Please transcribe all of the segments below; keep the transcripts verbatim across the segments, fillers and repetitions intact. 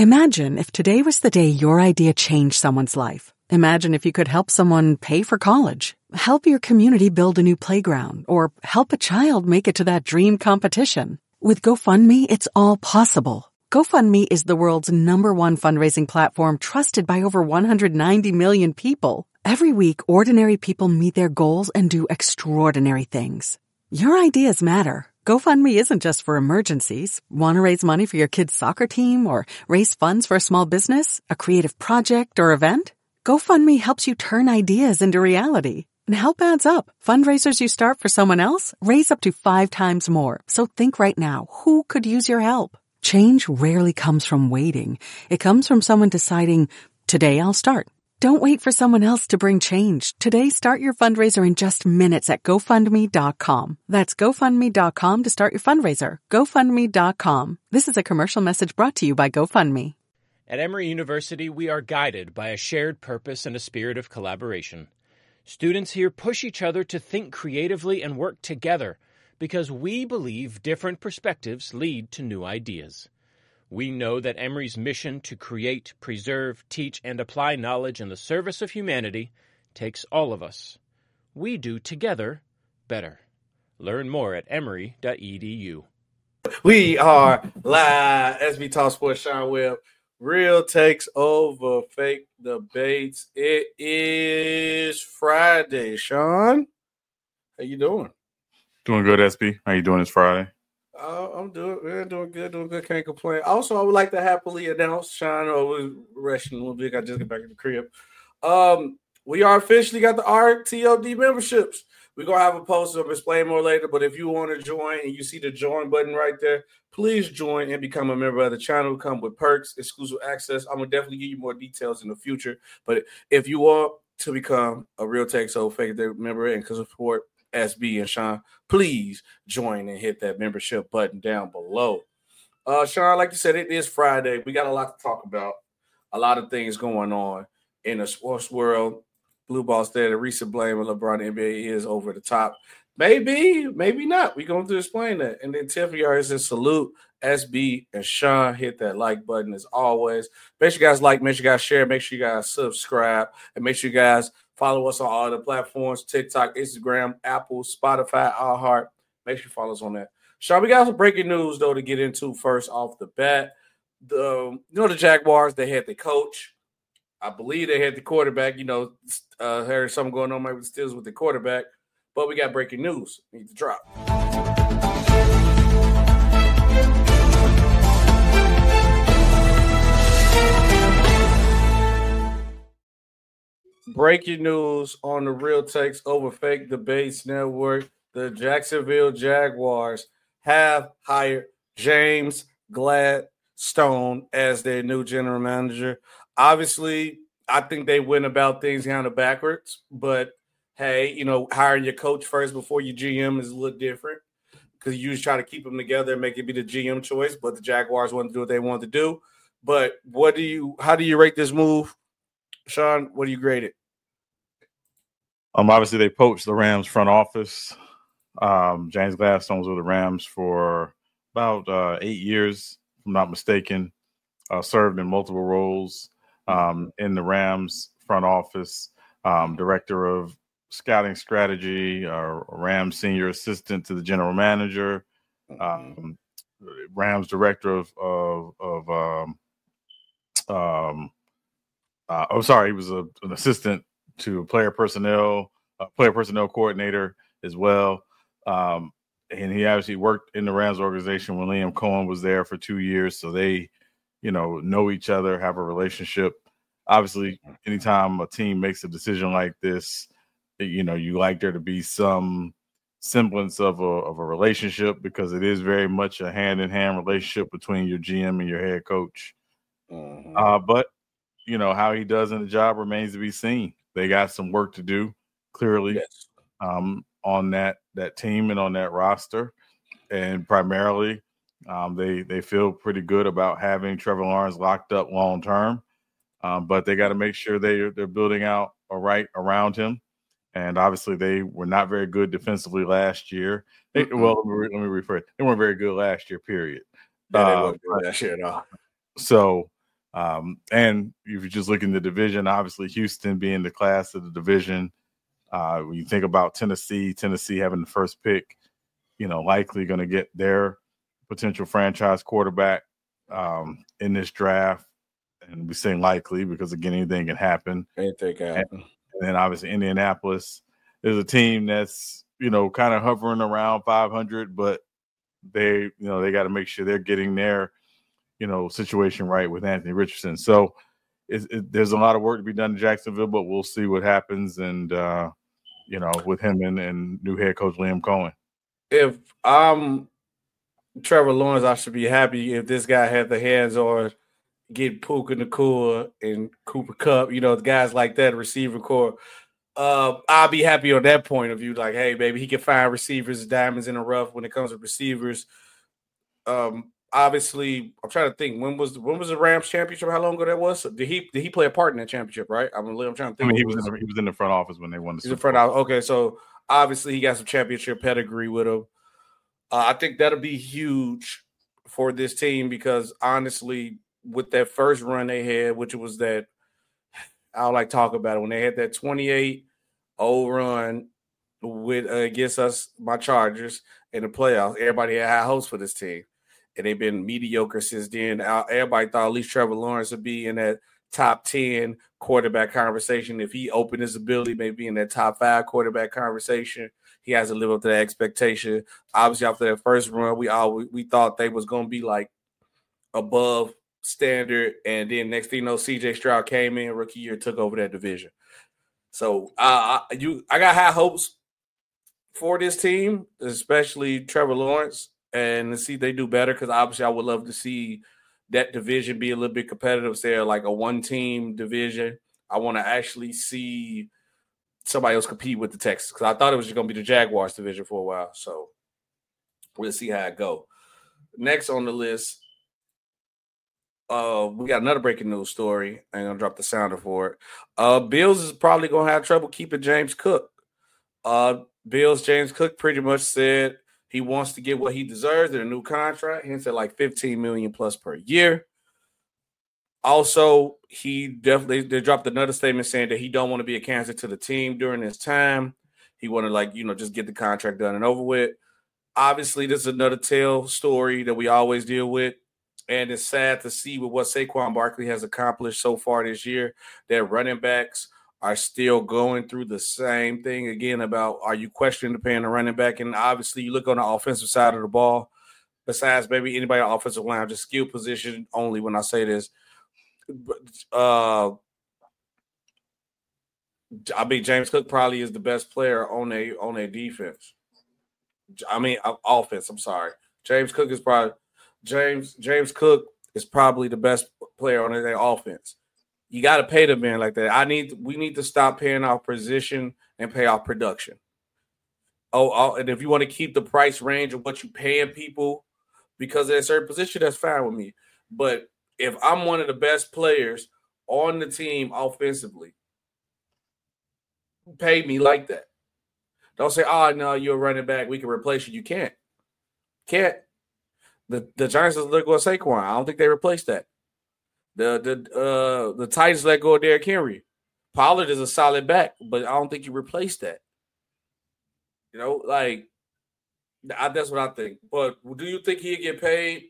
Imagine if today was the day your idea changed someone's life. Imagine if you could help someone pay for college, help your community build a new playground, or help a child make it to that dream competition. With GoFundMe, it's all possible. GoFundMe is the world's number one fundraising platform trusted by over one hundred ninety million people. Every week, ordinary people meet their goals and do extraordinary things. Your ideas matter. GoFundMe isn't just for emergencies. Want to raise money for your kid's soccer team or raise funds for a small business, a creative project, or event? GoFundMe helps you turn ideas into reality. And help adds up. Fundraisers you start for someone else raise up to five times more. So think right now, who could use your help? Change rarely comes from waiting. It comes from someone deciding, today I'll start. Don't wait for someone else to bring change. Today, start your fundraiser in just minutes at GoFundMe dot com. That's GoFundMe dot com to start your fundraiser. GoFundMe dot com. This is a commercial message brought to you by GoFundMe. At Emory University, we are guided by a shared purpose and a spirit of collaboration. Students here push each other to think creatively and work together because we believe different perspectives lead to new ideas. We know that Emory's mission to create, preserve, teach, and apply knowledge in the service of humanity takes all of us. We do together better. Learn more at emory dot e d u. We are live. S B Talk Sports, Sean Webb. Real takes over fake debates. It is Friday. Sean, how you doing? Doing good, S B. How you doing this Friday? Uh, I'm doing, we're doing good, doing good. Can't complain. Also, I would like to happily announce, Sean, I was resting a little bit. I just got back in the crib. Um, we are officially got the R T O D memberships. We're going to have a post. I'll explain more later. But if you want to join and you see the join button right there, please join and become a member of the channel. Come with perks, exclusive access. I'm going to definitely give you more details in the future. But if you want to become a Real Tech So Fake member and support S B and Sean, please join and hit that membership button down below. Uh, Sean, like you said, it is Friday. We got a lot to talk about. A lot of things going on in the sports world. Blue Ball said the recent blame of LeBron the N B A is over the top. Maybe, maybe not. We're going to explain that. And then Tiffany already says salute S B and Sean. Hit that like button as always. Make sure you guys like, make sure you guys share, make sure you guys subscribe, and make sure you guys follow us on all the platforms, TikTok, Instagram, Apple, Spotify, iHeart. Make sure you follow us on that. Sean, we got some breaking news, though, to get into first off the bat. The, you know, the Jaguars, they had the coach. I believe they had the quarterback. You know, uh, heard something going on maybe with the Steelers with the quarterback. But we got breaking news. We need to drop. Breaking news on the Real Takes Over Fake Debates Network. The Jacksonville Jaguars have hired James Gladstone as their new general manager. Obviously, I think they went about things kind of backwards. But, hey, you know, hiring your coach first before your G M is a little different because you usually try to keep them together and make it be the G M choice. But the Jaguars wanted to do what they wanted to do. But what do you – how do you rate this move? Sean, what do you grade it? Um, obviously, they poached the Rams front office. Um, James Gladstone was with the Rams for about uh, eight years, if I'm not mistaken. Uh, served in multiple roles um, in the Rams front office, um, director of scouting strategy, uh, Rams senior assistant to the general manager, um, Rams director of of, of um, um, uh, oh, sorry, he was a, an assistant to player personnel, uh, player personnel coordinator as well. Um, and he obviously worked in the Rams organization when Liam Cohen was there for two years. So they, you know, know each other, have a relationship. Obviously, anytime a team makes a decision like this, you know, you like there to be some semblance of a, of a relationship because it is very much a hand-in-hand relationship between your G M and your head coach. Mm-hmm. Uh, but, you know, how he does in the job remains to be seen. They got some work to do, clearly, yes. um, on that that team and on that roster. And primarily, um, they they feel pretty good about having Trevor Lawrence locked up long term. Um, but they got to make sure they they're building out all right around him. And obviously, they were not very good defensively last year. They, mm-hmm. Well, let me, let me rephrase. They weren't very good last year. Period. Yeah, they uh, weren't good last year at all. So Um, and if you just look in the division, obviously Houston being the class of the division. Uh, when you think about Tennessee, Tennessee having the first pick, you know, likely going to get their potential franchise quarterback um, in this draft. And we're saying likely because, again, anything can happen. Anything can happen. And, and then obviously Indianapolis is a team that's, you know, kind of hovering around five hundred, but they, you know, they got to make sure they're getting their, you know, situation right with Anthony Richardson. So it, it, there's a lot of work to be done in Jacksonville, but we'll see what happens. And, uh, you know, with him and, and new head coach Liam Cohen. If I'm Trevor Lawrence, I should be happy if this guy had the hands on getting Puka Nacua and Cooper Kupp, you know, the guys like that, receiver core. Uh, I'll be happy on that point of view. Like, hey, baby, he can find receivers, diamonds in the rough when it comes to receivers. Um, obviously, I'm trying to think when was when was the Rams championship? How long ago that was? Did he did he play a part in that championship? Right? I'm, I'm trying to think. I mean, he was, was in the, he was in the front office when they won the. He's in front office. Okay, so obviously he got some championship pedigree with him. Uh, I think that'll be huge for this team because honestly, with that first run they had, which was that I don't like talk about it when they had that twenty-eight oh run with uh, against us, my Chargers in the playoffs. Everybody had high hopes for this team, and they've been mediocre since then. Everybody thought at least Trevor Lawrence would be in that top ten quarterback conversation. If he opened his ability, maybe in that top five quarterback conversation. He hasn't lived up to that expectation. Obviously, after that first run, we all we, we thought they was going to be like above standard, and then next thing you know, C J Stroud came in, rookie year, took over that division. So uh, I, you, I got high hopes for this team, especially Trevor Lawrence, and to see they do better because obviously I would love to see that division be a little bit competitive. Say like a one-team division. I want to actually see somebody else compete with the Texans because I thought it was just going to be the Jaguars division for a while. So we'll see how it go. Next on the list, uh, we got another breaking news story. I'm going to drop the sounder for it. Uh, Bills is probably going to have trouble keeping James Cook. Uh, Bills, James Cook pretty much said he wants to get what he deserves in a new contract. He said like fifteen million dollars plus per year. Also, he definitely they dropped another statement saying that he don't want to be a cancer to the team during this time. He want to like, you know, just get the contract done and over with. Obviously, this is another tale story that we always deal with. And it's sad to see with what Saquon Barkley has accomplished so far this year that running backs are still going through the same thing again about are you questioning the paying the running back? And obviously, you look on the offensive side of the ball, besides maybe anybody on offensive line, just skill position only when I say this. Uh, I mean, James Cook probably is the best player on a on a defense. I mean, offense. I'm sorry, James Cook is probably James James Cook is probably the best player on their offense. You got to pay the man like that. I need we need to stop paying off position and pay off production. Oh, oh and if you want to keep the price range of what you paying people because of a certain position, that's fine with me. But if I'm one of the best players on the team offensively, pay me like that. Don't say, oh, no, you're a running back. We can replace you. You can't. Can't. The the Giants let go of Saquon. I don't think they replaced that. The the uh, the Titans let go of Derrick Henry. Pollard is a solid back, but I don't think you replaced that. You know, like, I, that's what I think. But do you think he'd get paid?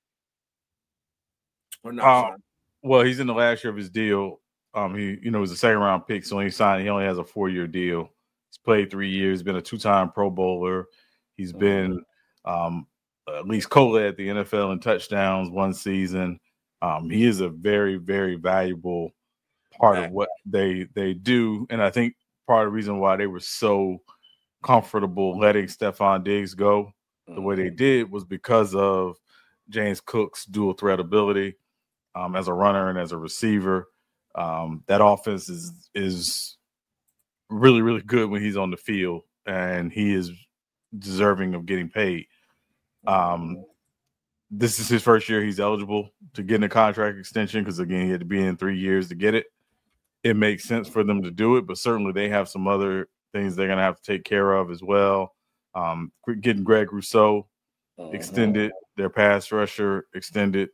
Or not? Uh, well, he's in the last year of his deal. Um, he, you know, was a second round pick, so when he signed, he only has a four year deal. He's played three years, been a two time Pro Bowler. He's been um, at least co-led the N F L in touchdowns one season. Um, he is a very, very valuable part of what they they do, and I think part of the reason why they were so comfortable letting Stephon Diggs go the way they did was because of James Cook's dual threat ability. Um, as a runner and as a receiver, um, that offense is is really, really good when he's on the field, and he is deserving of getting paid. Um, this is his first year he's eligible to get a contract extension because, again, he had to be in three years to get it. It makes sense for them to do it, but certainly they have some other things they're going to have to take care of as well. Um, getting Greg Rousseau extended, their pass rusher extended.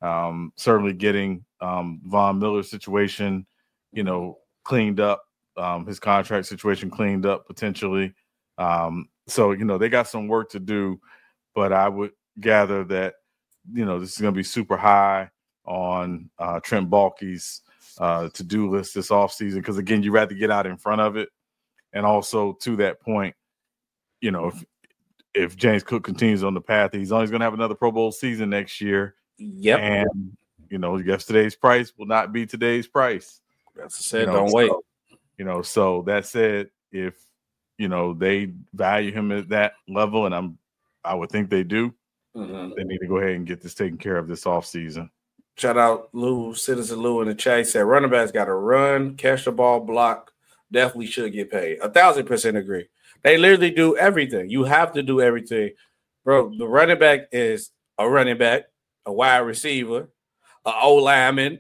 Um, certainly getting um, Von Miller's situation, you know, cleaned up, um, his contract situation cleaned up potentially. Um, so, you know, they got some work to do, but I would gather that, you know, this is going to be super high on uh, Trent Baalke's uh, to-do list this offseason because, again, you'd rather get out in front of it. And also to that point, you know, if, if James Cook continues on the path, he's only going to have another Pro Bowl season next year. Yep. And, you know, yesterday's price will not be today's price. That's said, you know, don't so, wait. You know, so that said, if, you know, they value him at that level, and I'm, I would think they do, mm-hmm. they need to go ahead and get this taken care of this offseason. Shout out Lou, Citizen Lou in the chat. He said running backs got to run, catch the ball, block, definitely should get paid. A thousand percent agree. They literally do everything. You have to do everything. Bro, the running back is a running back, a wide receiver, an O lineman.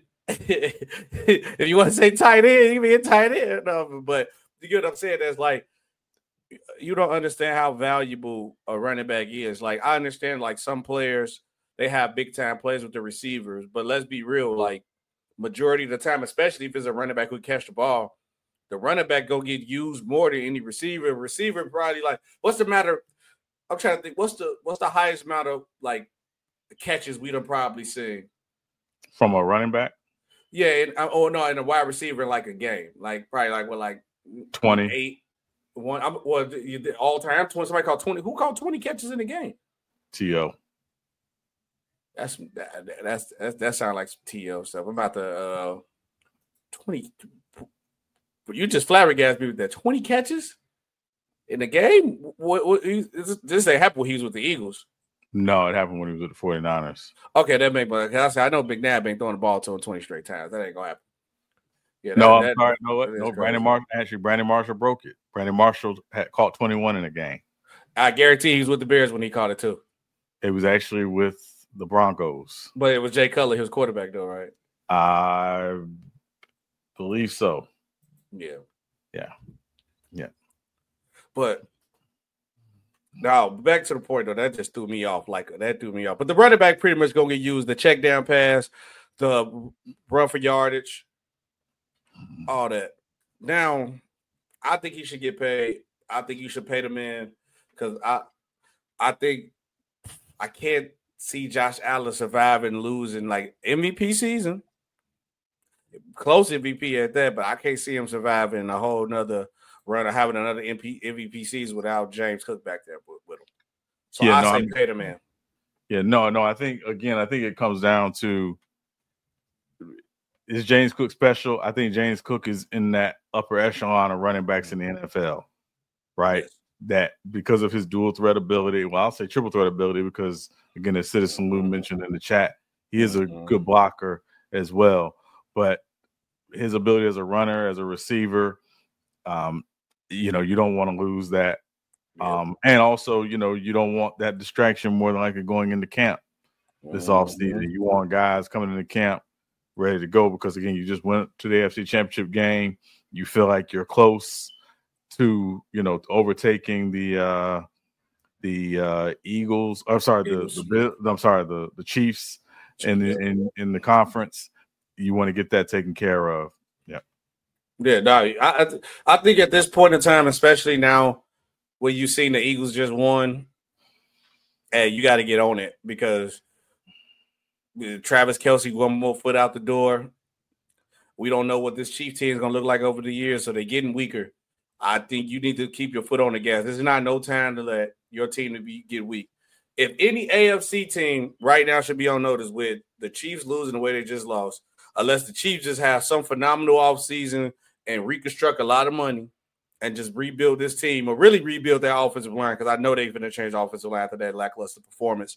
If you want to say tight end, you mean tight end. No, but you get what I'm saying? That's like, you don't understand how valuable a running back is. Like, I understand, like, some players, they have big-time plays with the receivers, but let's be real, like, majority of the time, especially if it's a running back who catch the ball, the running back go get used more than any receiver. Receiver probably like, what's the matter? I'm trying to think. What's the what's the highest amount of like catches we done probably seen from a running back? Yeah. And, oh no, in a wide receiver in like a game, like probably like what like twenty eight one. I'm well all time twenty. Somebody called twenty. Who called twenty catches in the game? T O. That's that, that's that, that sounds like some T O stuff. I'm about to uh twenty. But you just flabbergasted me with that twenty catches in the game. What, what this, this ain't happened when he was with the Eagles. No, it happened when he was with the forty-niners. Okay, that makes my. I say I know McNabb ain't throwing the ball to him twenty straight times. That ain't gonna happen. Yeah, that, no, I'm that, sorry. No, no, Brandon Marshall. Actually, Brandon Marshall broke it. Brandon Marshall had caught twenty-one in a game. I guarantee he was with the Bears when he caught it too. It was actually with the Broncos. But it was Jay Cutler, his quarterback, though, right? I believe so. Yeah. Yeah. Yeah. But now back to the point though, that just threw me off. Like that threw me off. But the running back pretty much gonna get used. The check down pass, the run for yardage, all that. Now, I think he should get paid. I think you should pay the man because I I think I can't see Josh Allen survive and lose in like M V P season. Close M V P at that, but I can't see him surviving a whole nother run or having another M V P season without James Cook back there with, with him. So yeah, I no, say I'm, pay the man. Yeah, no, no. I think again, I think it comes down to is James Cook special? I think James Cook is in that upper echelon of running backs in the N F L, right? Yes. That because of his dual threat ability, well, I'll say triple threat ability because again, as Citizen Lou mentioned in the chat, he is a mm-hmm. good blocker as well. But his ability as a runner, as a receiver, um, you know, you don't want to lose that. Um, and also, you know, you don't want that distraction more than likely going into camp this mm-hmm. offseason. You want guys coming into camp ready to go because, again, you just went to the A F C Championship game. You feel like you're close to, you know, overtaking the uh, the uh, Eagles. I'm sorry, the, the, the I'm sorry, the the Chiefs in the, in in the conference. You want to get that taken care of. Yeah. Yeah, no, I I think at this point in time, especially now when you've seen the Eagles just won, hey, you got to get on it because Travis Kelce, one more foot out the door. We don't know what this Chiefs team is going to look like over the years, so they're getting weaker. I think you need to keep your foot on the gas. This is not no time to let your team to be, get weak. If any A F C team right now should be on notice with the Chiefs losing the way they just lost, unless the Chiefs just have some phenomenal offseason and reconstruct a lot of money and just rebuild this team or really rebuild their offensive line, because I know they're going to change the offensive line after that lackluster performance.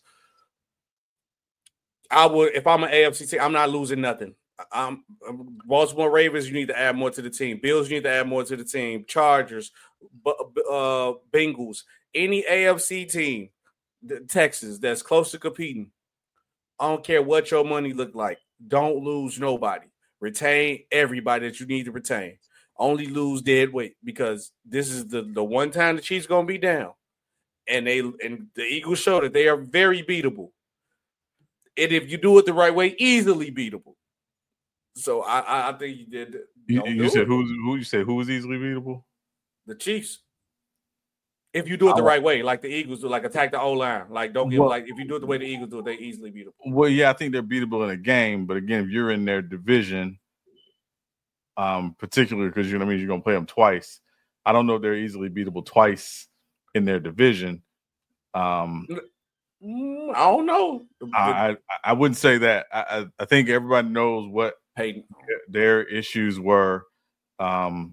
I would, if I'm an A F C team, I'm not losing nothing. I'm, I'm Baltimore Ravens, you need to add more to the team. Bills, you need to add more to the team. Chargers, uh, Bengals, any A F C team, Texas, that's close to competing. I don't care what your money look like. Don't lose nobody. Retain everybody that you need to retain. Only lose dead weight because this is the, the one time the Chiefs gonna be down, and they and the Eagles show that they are very beatable. and if you do it the right way, easily beatable. So I, I, I think you did. You, Don't you do said it. who's who? You said who was easily beatable? The Chiefs. If you do it the I, right way, like the Eagles do, like attack the O-line, like don't give well, like if you do it the way the Eagles do it, they easily beatable. Well, yeah, I think they're beatable in a game, but again, if you're in their division, um, particularly because you know what I mean, you're gonna play them twice. I don't know if they're easily beatable twice in their division. Um, mm, I don't know. I, I I wouldn't say that. I I think everybody knows what Peyton. their issues were. Um,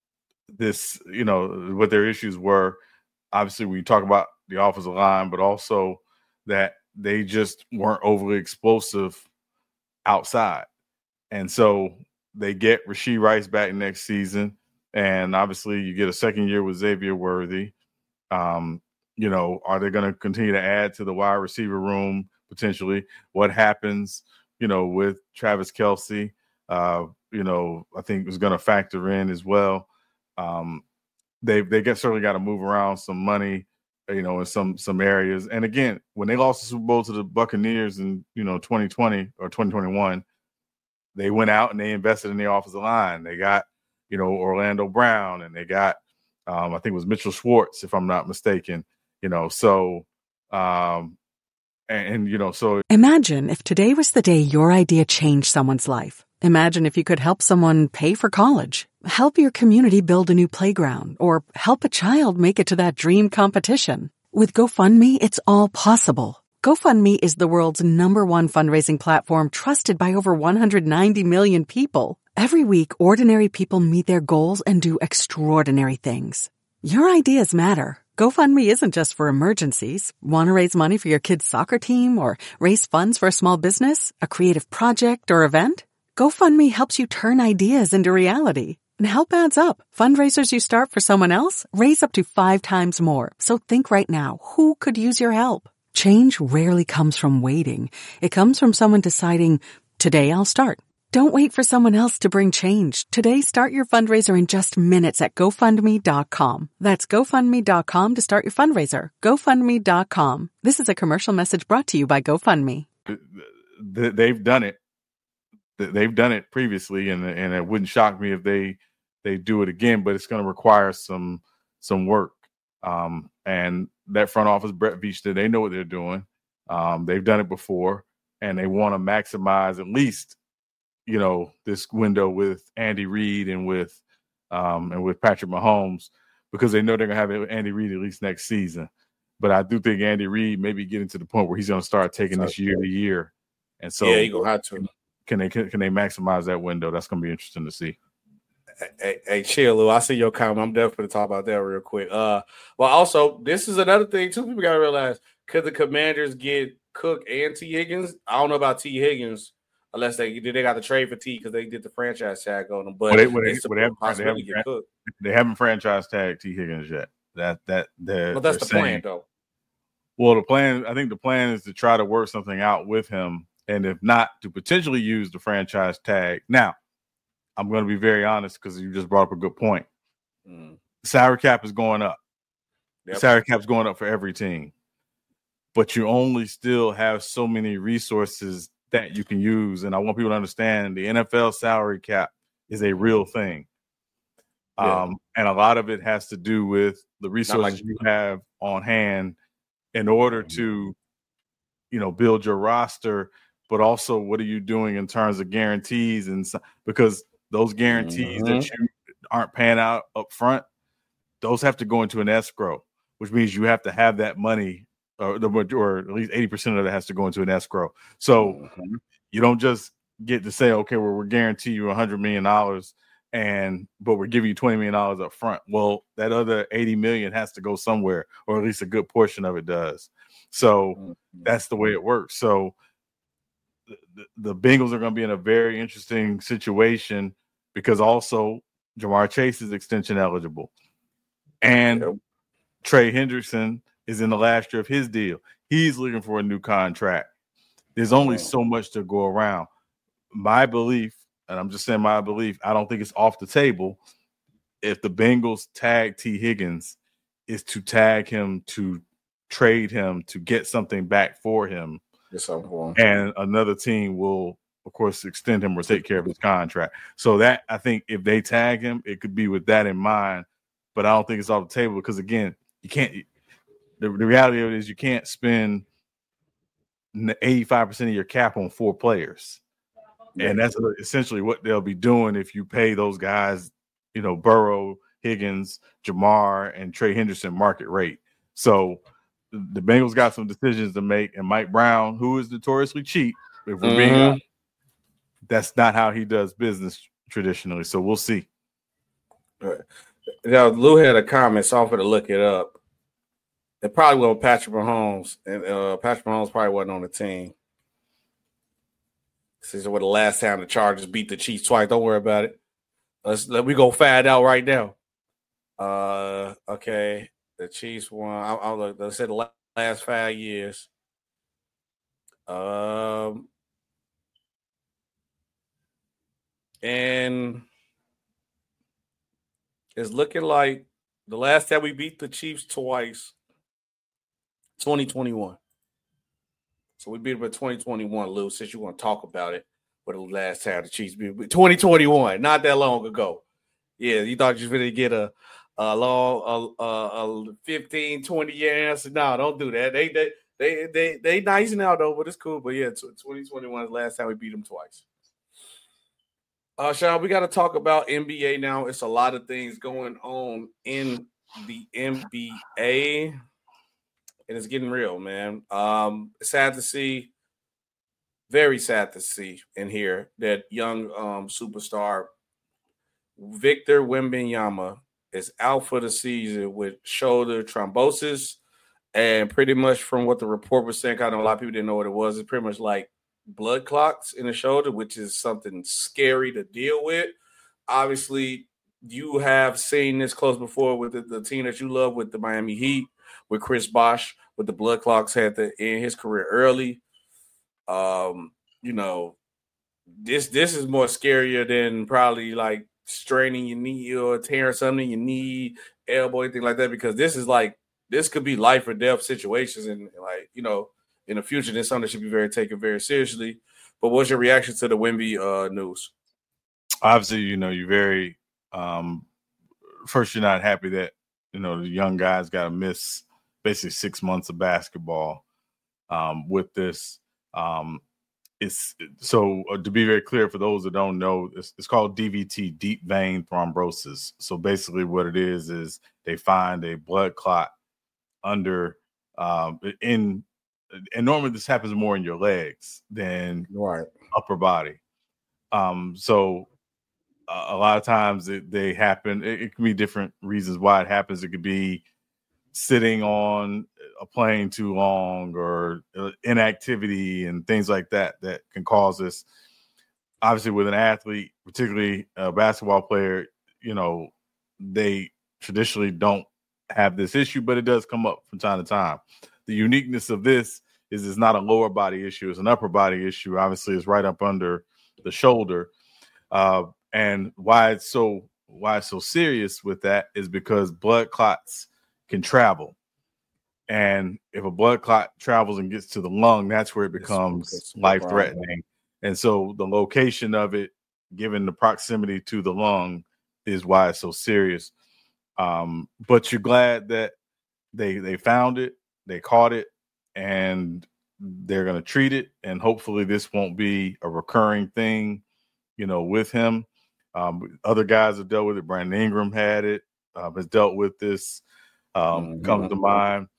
this you know what their issues were. Obviously, we talk about the offensive line, but also that they just weren't overly explosive outside. And so they get Rashee Rice back next season. And obviously you get a second year with Xavier Worthy. Um, you know, are they going to continue to add to the wide receiver room potentially? What happens, you know, with Travis Kelce? Uh, you know, I think is going to factor in as well. Um, they they get certainly got to move around some money, you know, in some some areas. And again, when they lost the Super Bowl to the Buccaneers in, you know, twenty twenty or twenty twenty-one, they went out and they invested in the offensive line. They got, you know, Orlando Brown, and they got, um, I think it was Mitchell Schwartz, if I'm not mistaken, you know, so, um, and, and, you know, so. Imagine if today was the day your idea changed someone's life. Imagine if you could help someone pay for college, help your community build a new playground, or help a child make it to that dream competition. With GoFundMe, it's all possible. GoFundMe is the world's number one fundraising platform trusted by over one hundred ninety million people. Every week, ordinary people meet their goals and do extraordinary things. Your ideas matter. GoFundMe isn't just for emergencies. Want to raise money for your kid's soccer team or raise funds for a small business, a creative project, or event? GoFundMe helps you turn ideas into reality. And help adds up. Fundraisers you start for someone else raise up to five times more. So think right now, who could use your help? Change rarely comes from waiting. It comes from someone deciding, today I'll start. Don't wait for someone else to bring change. Today, start your fundraiser in just minutes at GoFundMe dot com. That's GoFundMe dot com to start your fundraiser. GoFundMe dot com. This is a commercial message brought to you by GoFundMe. They've done it. They've done it previously, and and it wouldn't shock me if they they do it again. But it's going to require some some work. Um, and that front office, Brett Veach, they know what they're doing. Um, they've done it before, and they want to maximize at least, you know, this window with Andy Reid and with um, and with Patrick Mahomes, because they know they're going to have Andy Reid at least next season. But I do think Andy Reid may be getting to the point where he's going to start taking this year to year, and so yeah, he's going to have to. Can they can, can they maximize that window? That's going to be interesting to see. Hey, hey, chill, Lou. I see your comment. I'm definitely going to talk about that real quick. Uh, well, also, this is another thing too. People got to realize: could the Commanders get Cook and T Higgins? I don't know about T Higgins unless they they got the trade for T because they did the franchise tag on them. But well, they, well, they, it's well, they, haven't, they, haven't, get Cook. they haven't franchise tagged T Higgins yet. That that but that's the saying, plan, though. Well, the plan. I think the plan is to try to work something out with him. And if not, to potentially use the franchise tag. Now, I'm going to be very honest because you just brought up a good point. Mm. The salary cap is going up. Yep. The salary cap is going up for every team. But you only still have so many resources that you can use. And I want people to understand the N F L salary cap is a real thing. Yeah. Um, and a lot of it has to do with the resources like- you have on hand in order mm-hmm. to, you know, build your roster. But also, what are you doing in terms of guarantees? And so, because those guarantees mm-hmm. that you aren't paying out up front, those have to go into an escrow, which means you have to have that money, or, the, or at least eighty percent of it has to go into an escrow. So mm-hmm. you don't just get to say, okay, well, we're guaranteeing you one hundred million dollars, and but we're giving you twenty million dollars up front. Well, that other eighty million dollars has to go somewhere, or at least a good portion of it does. So mm-hmm. that's the way it works. So The, the Bengals are going to be in a very interesting situation because also Jamar Chase is extension eligible. And yep. Trey Hendrickson is in the last year of his deal. He's looking for a new contract. There's only so much to go around. My belief, and I'm just saying my belief, I don't think it's off the table. If the Bengals tag T. Higgins, is to tag him, to trade him, to get something back for him. Get something for him. And another team will, of course, extend him or take care of his contract. So that, I think, if they tag him, it could be with that in mind. But I don't think it's off the table because, again, you can't. The, the reality of it is you can't spend eighty-five percent of your cap on four players. Yeah. And that's essentially what they'll be doing if you pay those guys, you know, Burrow, Higgins, Jamar, and Trey Henderson market rate. So the Bengals got some decisions to make. And Mike Brown, who is notoriously cheap, if we're mm-hmm. being honest, that's not how he does business traditionally. So we'll see. Right. Now, Lou had a comment, so I'm going to look it up. It probably was Patrick Mahomes, and uh, Patrick Mahomes probably wasn't on the team. This is what the last time the Chargers beat the Chiefs twice. Don't worry about it. Let's let we go find out right now. Uh, okay, the Chiefs won. I, I look. Let's say the last five years. Um, and it's looking like the last time we beat the Chiefs twice. twenty twenty-one. So we beat them in twenty twenty-one, Lou, since you want to talk about it for the last time the Chiefs beat twenty twenty-one, not that long ago. Yeah, you thought you were going to get a, a long a, a, a fifteen, twenty year answer. No, don't do that. They they they they they nice now though, but it's cool. But yeah, twenty twenty-one is the last time we beat them twice. Uh, Sean, we got to talk about N B A now. It's a lot of things going on in the N B A. And it's getting real, man. Um, sad to see, very sad to see and hear that young um, superstar Victor Wembanyama is out for the season with shoulder thrombosis. And pretty much from what the report was saying, I know a lot of people didn't know what it was. It's pretty much like blood clots in the shoulder, which is something scary to deal with. Obviously, you have seen this close before with the, the team that you love with the Miami Heat. With Chris Bosh, with the blood clots, had to end his career early. Um, you know, this this is more scarier than probably like straining your knee or tearing something in your knee, elbow, anything like that, because this is like this could be life or death situations, and like you know, in the future, this something that should be very taken very seriously. But what's your reaction to the Wemby uh, news? Obviously, you know, you're very um, first. You're not happy that you know the young guys got to miss basically six months of basketball um, with this. Um, it's so uh, to be very clear for those that don't know, it's, it's called D V T, deep vein thrombosis. So basically, what it is is they find a blood clot under um, in, and normally this happens more in your legs than right. upper body. Um, so uh, a lot of times it, they happen. It, it can be different reasons why it happens. It could be sitting on a plane too long or inactivity and things like that that can cause this. Obviously, with an athlete, particularly a basketball player, you know, they traditionally don't have this issue, but it does come up from time to time. The uniqueness of this is it's not a lower body issue. It's an upper body issue. Obviously, it's right up under the shoulder. Uh, and why it's so why it's so serious with that is because blood clots can travel. And if a blood clot travels and gets to the lung, that's where it becomes life-threatening. And so the location of it, given the proximity to the lung, is why it's so serious. Um, but you're glad that they they found it, they caught it, and they're going to treat it. And hopefully this won't be a recurring thing, you know, with him. Um, other guys have dealt with it. Brandon Ingram had it, uh, has dealt with this. Um, mm-hmm. Comes to mind.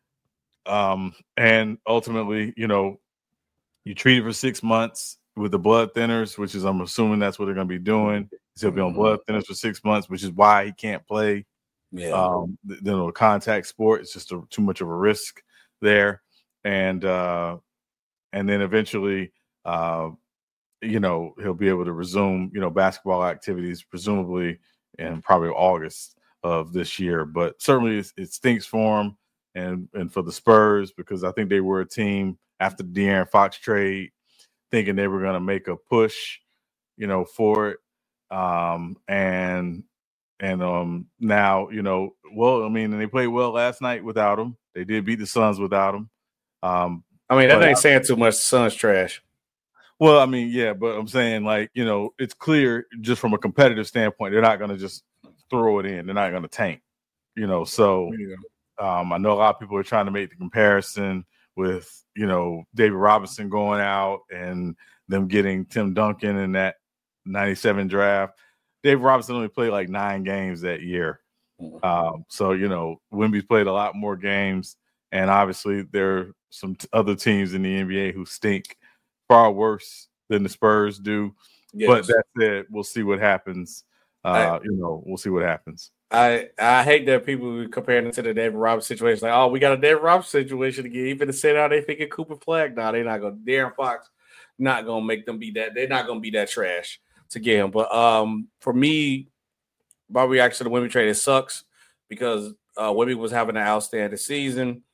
Um, and ultimately, you know, you treat it for six months with the blood thinners, which is, I'm assuming that's what they're going to be doing. He'll be on blood thinners for six months, which is why he can't play. Yeah. Um, you know, contact sport. It's just a, too much of a risk there. And, uh, and then eventually, uh, you know, he'll be able to resume, you know, basketball activities, presumably in probably August of this year. But certainly it, it stinks for him and, and for the Spurs, because I think they were a team after the De'Aaron Fox trade thinking they were going to make a push, you know, for it. Um, and, and um, now, you know, well, I mean, and they played well last night without him. They did beat the Suns without him. Um, I mean, that But ain't I- saying too much. The Suns trash. Well, I mean, yeah, but I'm saying, like, you know, it's clear just from a competitive standpoint, they're not going to just throw it in. They're not going to tank, you know. So Yeah. um, I know a lot of people are trying to make the comparison with, you know, David Robinson going out and them getting Tim Duncan in that ninety-seven draft. David Robinson only played like nine games that year. Um, so, you know, Wemby's played a lot more games. And obviously there are some t- other teams in the N B A who stink far worse than the Spurs do. Yes. But that said, we'll see what happens. Uh, I, you know, we'll see what happens. I I hate that people comparing it to the David Robinson situation. Like, oh, we got a David Robinson situation again. Even to say how they thinking Cooper Flag. No, they're not going to. De'Aaron Fox not going to make them be that. They're not going to be that trash to get him. But um, for me, my reaction to the Wemby trade, it sucks because uh, Wemby was having an outstanding season.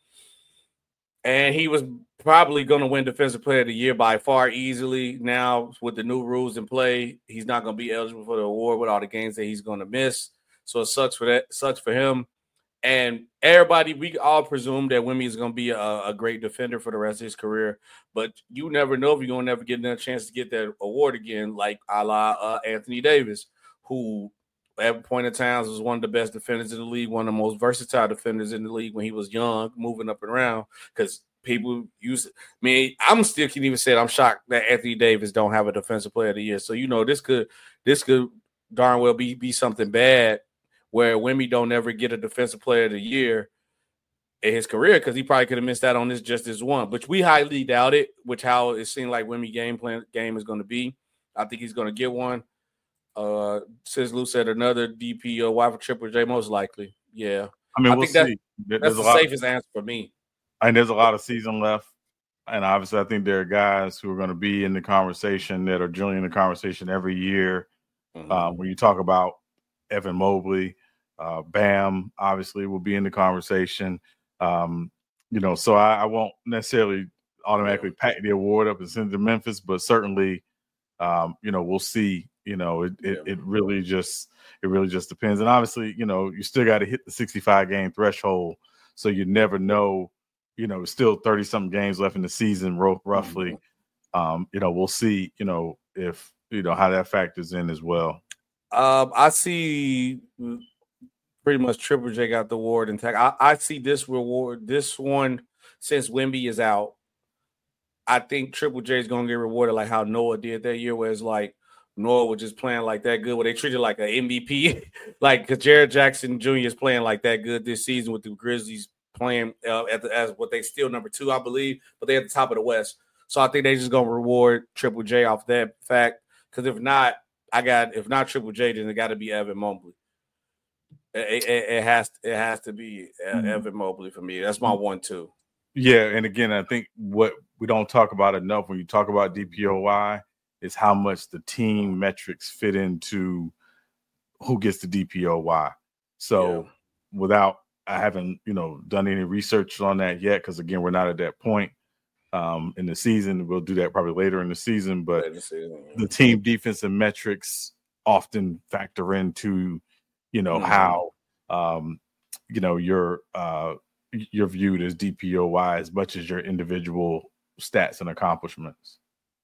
And he was probably going to win Defensive Player of the Year by far easily. Now, with the new rules in play, he's not going to be eligible for the award with all the games that he's going to miss. So it sucks for that. Sucks for him. And everybody, we all presume that Wemby is going to be a, a great defender for the rest of his career. But you never know if you're going to never get another chance to get that award again, like a la uh, Anthony Davis, who at a point in time was one of the best defenders in the league, one of the most versatile defenders in the league when he was young, moving up and around. Because people use it. I mean, I'm still can even say I'm shocked that Anthony Davis don't have a Defensive Player of the Year. So you know this could this could darn well be be something bad where Wemby don't ever get a Defensive Player of the Year in his career because he probably could have missed out on this just this one. Which we highly doubt it. Which how it seemed like Wemby game plan game is going to be. I think he's going to get one. Uh, since Lou said another D P O Y for Triple J, most likely. Yeah. I mean, I we'll think see. That's, There's that's a the lot safest answer for me. And there's a lot of season left. And obviously, I think there are guys who are going to be in the conversation that are joining the conversation every year. Mm-hmm. Um, when you talk about Evan Mobley, uh, Bam, obviously, will be in the conversation. Um, you know, so I, I won't necessarily automatically yeah. pack the award up and send it to Memphis, but certainly, um, you know, we'll see. You know, it, it yeah. it really just it really just depends. And obviously, you know, you still got to hit the sixty-five game threshold, so you never know. You know, still thirty something games left in the season, roughly. Mm-hmm. Um, you know, we'll see. You know, if you know how that factors in as well. Um, I see pretty much Triple J got the award and tag. I, I see this reward, this one since Wemby is out. I think Triple J is gonna get rewarded like how Noah did that year, where it's like Noah was just playing like that good, where they treated like an M V P, like because Jared Jackson Junior is playing like that good this season with the Grizzlies. Playing uh, at the, as what they still number two, I believe, but they're at the top of the West. So I think they just gonna reward Triple J off that fact. Because if not, I got if not Triple J, then it got to be Evan Mobley. It, it, it has it has to be mm-hmm. Evan Mobley for me. That's my one two. Yeah, and again, I think what we don't talk about enough when you talk about D P O Y is how much the team metrics fit into who gets the D P O Y. So yeah. without I haven't, you know, done any research on that yet because, again, we're not at that point um, in the season. We'll do that probably later in the season. But the, season, yeah. the team defensive metrics often factor into, you know, mm-hmm. how, um, you know, you're, uh, you're viewed as D P O Y as much as your individual stats and accomplishments.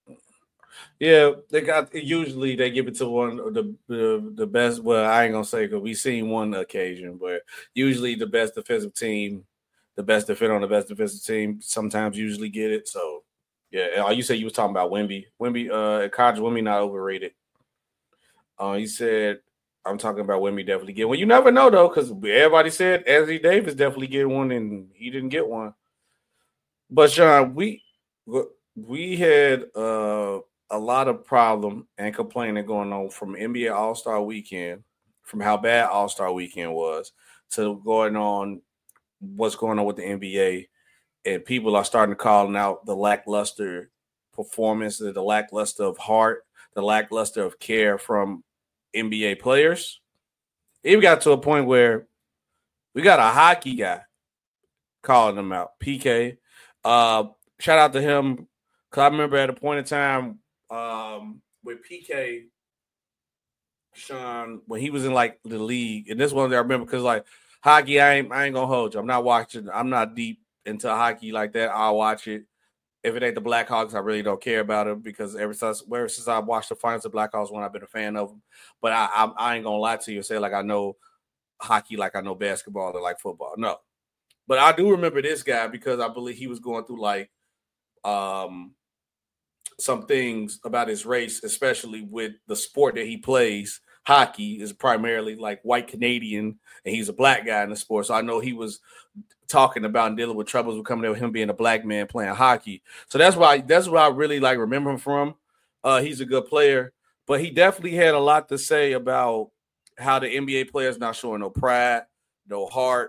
Yeah, they got usually they give it to one of the the, the best. Well, I ain't gonna say because we've seen one occasion, but usually the best defensive team, the best defender on the best defensive team, sometimes usually get it. So yeah, you said you was talking about Wemby. Wemby, uh, college Wemby not overrated. Uh, you said I'm talking about Wemby definitely get one. You never know though, because everybody said Anthony Davis definitely get one, and he didn't get one. But Sean, we we had uh. a lot of problem and complaining going on from N B A All-Star Weekend, from how bad All-Star Weekend was, to going on what's going on with the N B A. And people are starting to call out the lackluster performance, the lackluster of heart, the lackluster of care from N B A players. It even got to a point where we got a hockey guy calling them out, P K. Uh, shout out to him, because I remember at a point in time, Um, with P K, Sean, when he was in like the league, and this one I remember because like hockey, I ain't I ain't gonna hold you. I'm not watching. I'm not deep into hockey like that. I'll watch it, If it ain't the Blackhawks, I really don't care about them because ever since, ever since I watched the finals of Blackhawks, when I've been a fan of them. But I, I, I ain't gonna lie to you and say like I know hockey, like I know basketball, or like football. No, but I do remember this guy because I believe he was going through like um some things about his race, especially with the sport that he plays. Hockey is primarily like white Canadian, and he's a black guy in the sport. So I know he was talking about and dealing with troubles with coming up with him being a black man playing hockey. So that's why that's what I really like remember him from. Uh, he's a good player, but he definitely had a lot to say about how the N B A players not showing no pride, no heart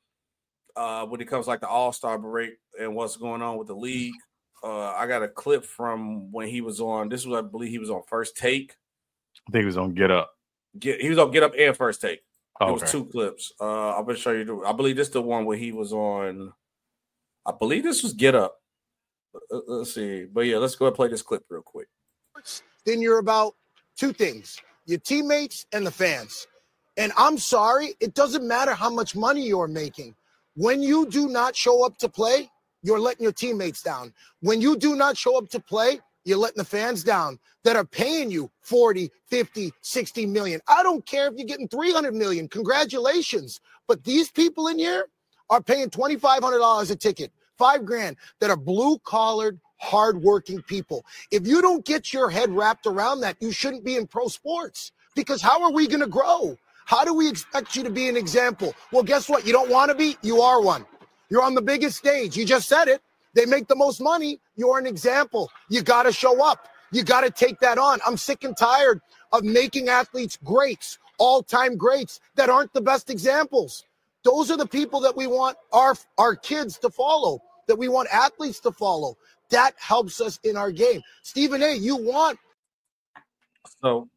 uh, when it comes like the All-Star break and what's going on with the league. Uh, I got a clip from when he was on. This was, I believe, he was on First Take. I think he was on Get Up. Get, he was on Get Up and First Take. Oh, it okay. was two clips. Uh, I'm gonna show you. The, I believe this is the one where he was on. I believe this was Get Up. Uh, let's see. But yeah, let's go and play this clip real quick. Then you're about two things: your teammates and the fans. And I'm sorry, it doesn't matter how much money you're making. When you do not show up to play, you're letting your teammates down. When you do not show up to play, you're letting the fans down that are paying you forty, fifty, sixty million. I don't care if you're getting three hundred million. Congratulations. But these people in here are paying twenty-five hundred dollars a ticket, five grand, that are blue-collared, hardworking people. If you don't get your head wrapped around that, you shouldn't be in pro sports, because how are we going to grow? How do we expect you to be an example? Well, guess what? You don't want to be? You are one. You're on the biggest stage. You just said it. They make the most money. You're an example. You got to show up. You got to take that on. I'm sick and tired of making athletes greats, all-time greats that aren't the best examples. Those are the people that we want our, our kids to follow, that we want athletes to follow. That helps us in our game. Stephen A., you want. So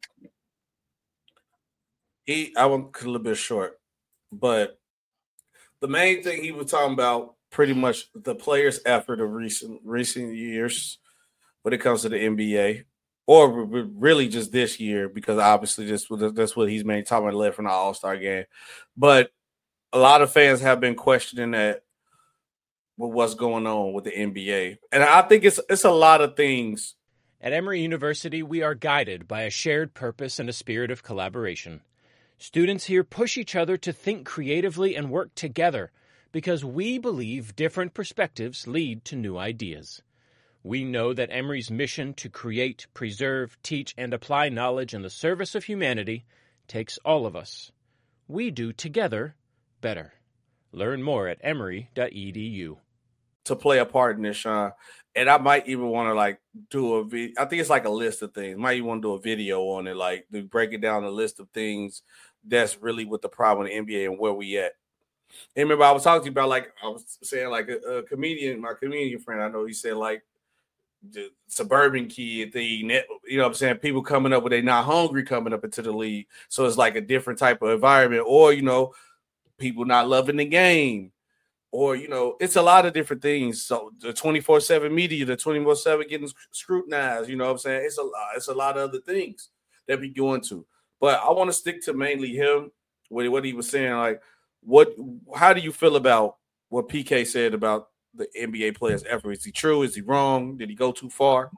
he, I went a little bit short, but the main thing he was talking about, pretty much the players' effort of recent recent years when it comes to the N B A, or really just this year, because obviously this, that's what he's mainly talking about, led from the All-Star game. But a lot of fans have been questioning that with what's going on with the N B A. And I think it's it's a lot of things. At Emory University, we are guided by a shared purpose and a spirit of collaboration. Students here push each other to think creatively and work together because we believe different perspectives lead to new ideas. We know that Emory's mission to create, preserve, teach, and apply knowledge in the service of humanity takes all of us. We do together better. Learn more at emory dot e d u. To play a part in this, Sean. And I might even want to like do a video. I think it's like a list of things. Might even want to do a video on it, like to break it down, a list of things that's really with the problem in the N B A and where we at. And remember, I was talking to you about, like, I was saying, like, a, a comedian, my comedian friend, I know he said, like, the suburban kid thing, you know what I'm saying? People coming up when they're not hungry coming up into the league. So it's like a different type of environment. Or, you know, people not loving the game. Or, you know, it's a lot of different things. So the twenty-four seven media, the twenty-four seven getting scrutinized, you know what I'm saying? It's a lot, it's a lot of other things that we go into. But I want to stick to mainly him, what, what he was saying. Like, what, how do you feel about what P K said about the N B A players' effort? Is he true? Is he wrong? Did he go too far?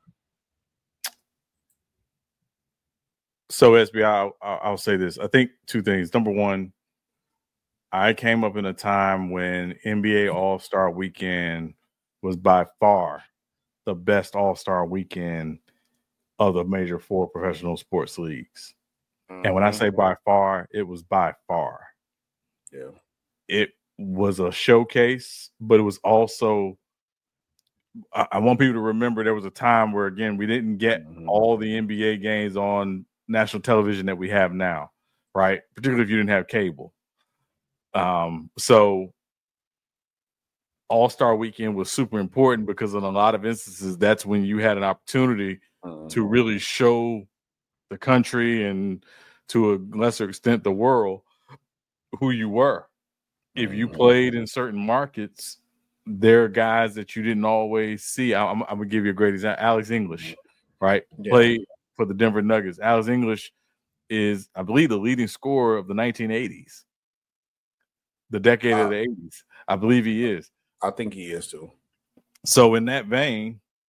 So, S B, I'll, I'll say this. I think two things. Number one, I came up in a time when N B A All-Star Weekend was by far the best All-Star Weekend of the major four professional sports leagues. Mm-hmm. And when I say by far, it was by far. Yeah. It was a showcase, but it was also, I, I want people to remember there was a time where, again, we didn't get mm-hmm. all the N B A games on national television that we have now, right? Particularly if you didn't have cable. Um, so All-Star Weekend was super important because in a lot of instances, that's when you had an opportunity uh-huh. to really show the country and to a lesser extent the world who you were. If you played in certain markets, there are guys that you didn't always see. I, I'm, I'm gonna give you a great example. Alex English, right? Yeah. Played for the Denver Nuggets. Alex English is, I believe, the leading scorer of the nineteen eighties. The decade uh, of the eighties. I believe he is. I think he is too. So in that vein,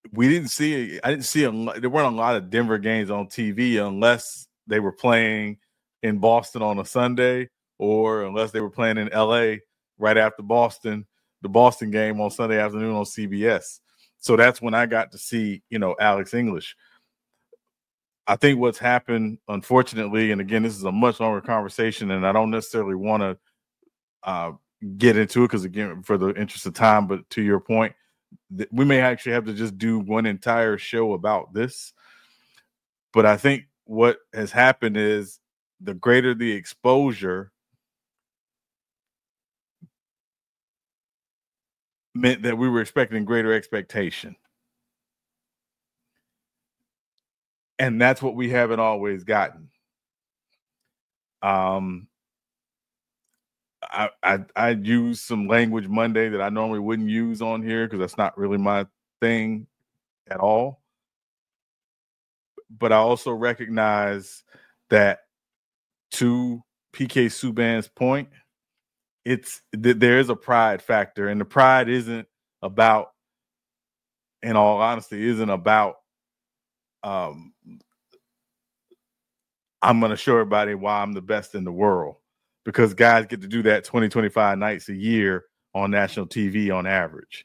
we didn't see. I didn't see a. There weren't a lot of Denver games on T V unless they were playing in Boston on a Sunday, or unless they were playing in L A right after Boston, the Boston game on Sunday afternoon on C B S. So that's when I got to see, you know, Alex English. I think what's happened, unfortunately, and again, this is a much longer conversation, and I don't necessarily want to uh, get into it because, again, for the interest of time, but to your point, th- we may actually have to just do one entire show about this. But I think what has happened is the greater the exposure meant that we were expecting greater expectation. And that's what we haven't always gotten. Um, I, I I use some language Monday that I normally wouldn't use on here because that's not really my thing at all. But I also recognize that, to P K Subban's point, it's th- there is a pride factor, and the pride isn't about, in all honesty, isn't about um, I'm going to show everybody why I'm the best in the world, because guys get to do that twenty, twenty-five nights a year on national T V on average.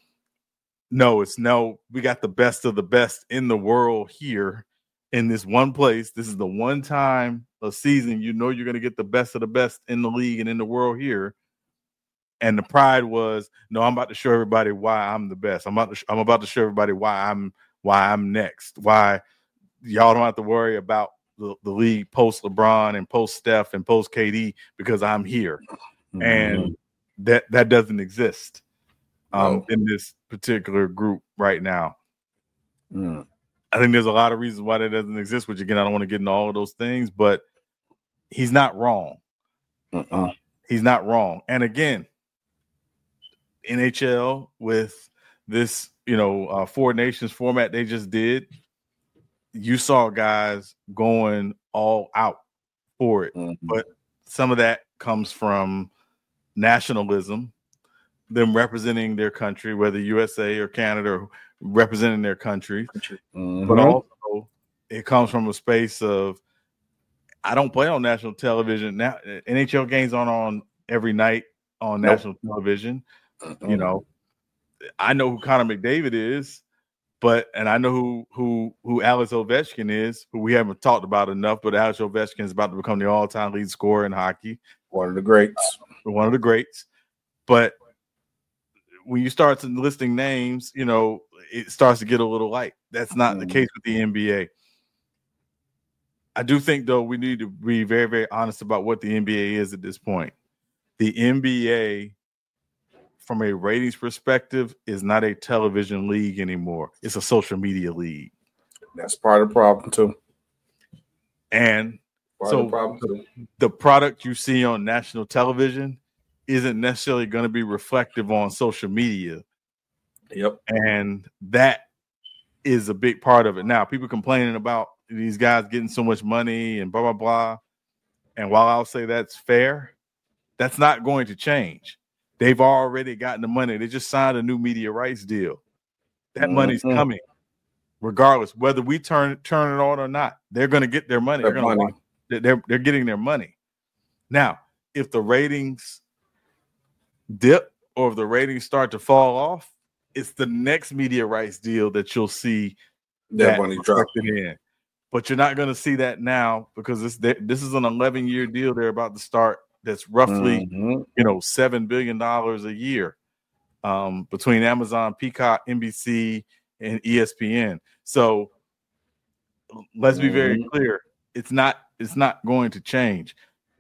No, it's no, we got the best of the best in the world here in this one place. This is the one time a season you know you're going to get the best of the best in the league and in the world here. And the pride was, no, I'm about to show everybody why I'm the best. I'm about to sh- I'm about to show everybody why I'm why I'm next. Why y'all don't have to worry about the, the league post LeBron and post Steph and post K D because I'm here. Mm-hmm. And that that doesn't exist um, oh. in this particular group right now. Mm. I think there's a lot of reasons why that doesn't exist, which, again, I don't want to get into all of those things, but he's not wrong. Uh-uh. He's not wrong. And again, N H L with this, you know, uh, Four Nations format they just did, you saw guys going all out for it. Mm-hmm. But some of that comes from nationalism, them representing their country, whether U S A or Canada, or representing their country. Mm-hmm. But also it comes from a space of, I don't play on national television. Now, N H L games aren't on every night on nope. national television. Mm-hmm. You know, I know who Connor McDavid is. But and I know who who who Alex Ovechkin is, who we haven't talked about enough. But Alex Ovechkin is about to become the all-time lead scorer in hockey, one of the greats, uh, one of the greats. But when you start listing names, you know, it starts to get a little light. That's not mm-hmm. the case with the N B A. I do think, though, we need to be very, very honest about what the N B A is at this point. The N B A, from a ratings perspective, is not a television league anymore. It's a social media league. That's part of the problem too. And part so the, problem too. The product you see on national television isn't necessarily going to be reflective on social media. Yep. And that is a big part of it. Now, people complaining about these guys getting so much money and blah, blah, blah. And while I'll say that's fair, that's not going to change. They've already gotten the money. They just signed a new media rights deal. That mm-hmm. money's coming, regardless whether we turn turn it on or not. They're going to get their money. Their they're, money. Watch, they're they're getting their money. Now, if the ratings dip or if the ratings start to fall off, it's the next media rights deal that you'll see that, that money dropping in. But you're not going to see that now because this this is an eleven year deal they're about to start. That's roughly, mm-hmm. you know, seven billion dollars a year um, between Amazon, Peacock, N B C, and E S P N. So let's be very mm-hmm. clear. It's not, it's not going to change.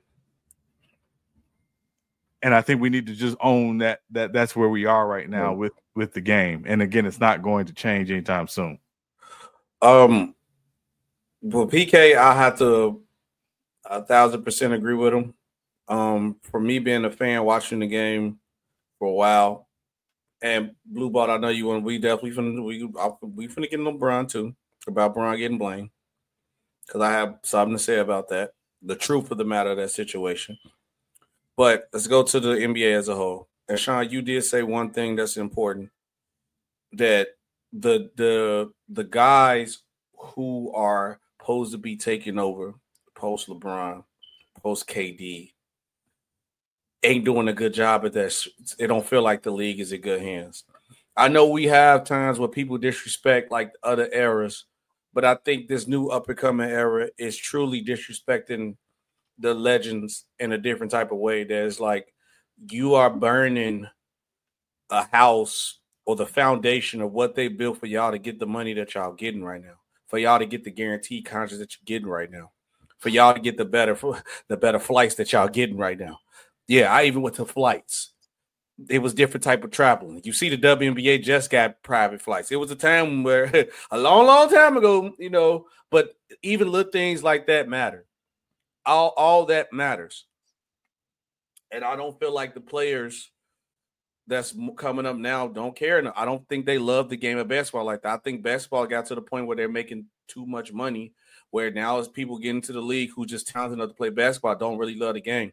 And I think we need to just own that, that that's where we are right now mm-hmm. with, with the game. And again, it's not going to change anytime soon. Um, well, P K, I have to a thousand percent agree with him. Um, for me being a fan, watching the game for a while, and Blue Ball, I know you want. We definitely finna we we finna get on LeBron too about Bron getting blamed because I have something to say about that. The truth of the matter of that situation. But let's go to the N B A as a whole. And Sean, you did say one thing that's important, that the the the guys who are supposed to be taking over post LeBron, post K D, ain't doing a good job at that. It don't feel like the league is in good hands. I know we have times where people disrespect like other eras, but I think this new up and coming era is truly disrespecting the legends in a different type of way. That's like you are burning a house or the foundation of what they built for y'all to get the money that y'all getting right now, for y'all to get the guaranteed contracts that you're getting right now, for y'all to get the better the better flights that y'all getting right now. Yeah, I even went to flights. It was different type of traveling. You see, the W N B A just got private flights. It was a time where a long, long time ago, you know, but even little things like that matter. All, all that matters. And I don't feel like the players that's coming up now don't care. And I don't think they love the game of basketball like that. I think basketball got to the point where they're making too much money, where now as people get into the league who just talented enough to play basketball don't really love the game.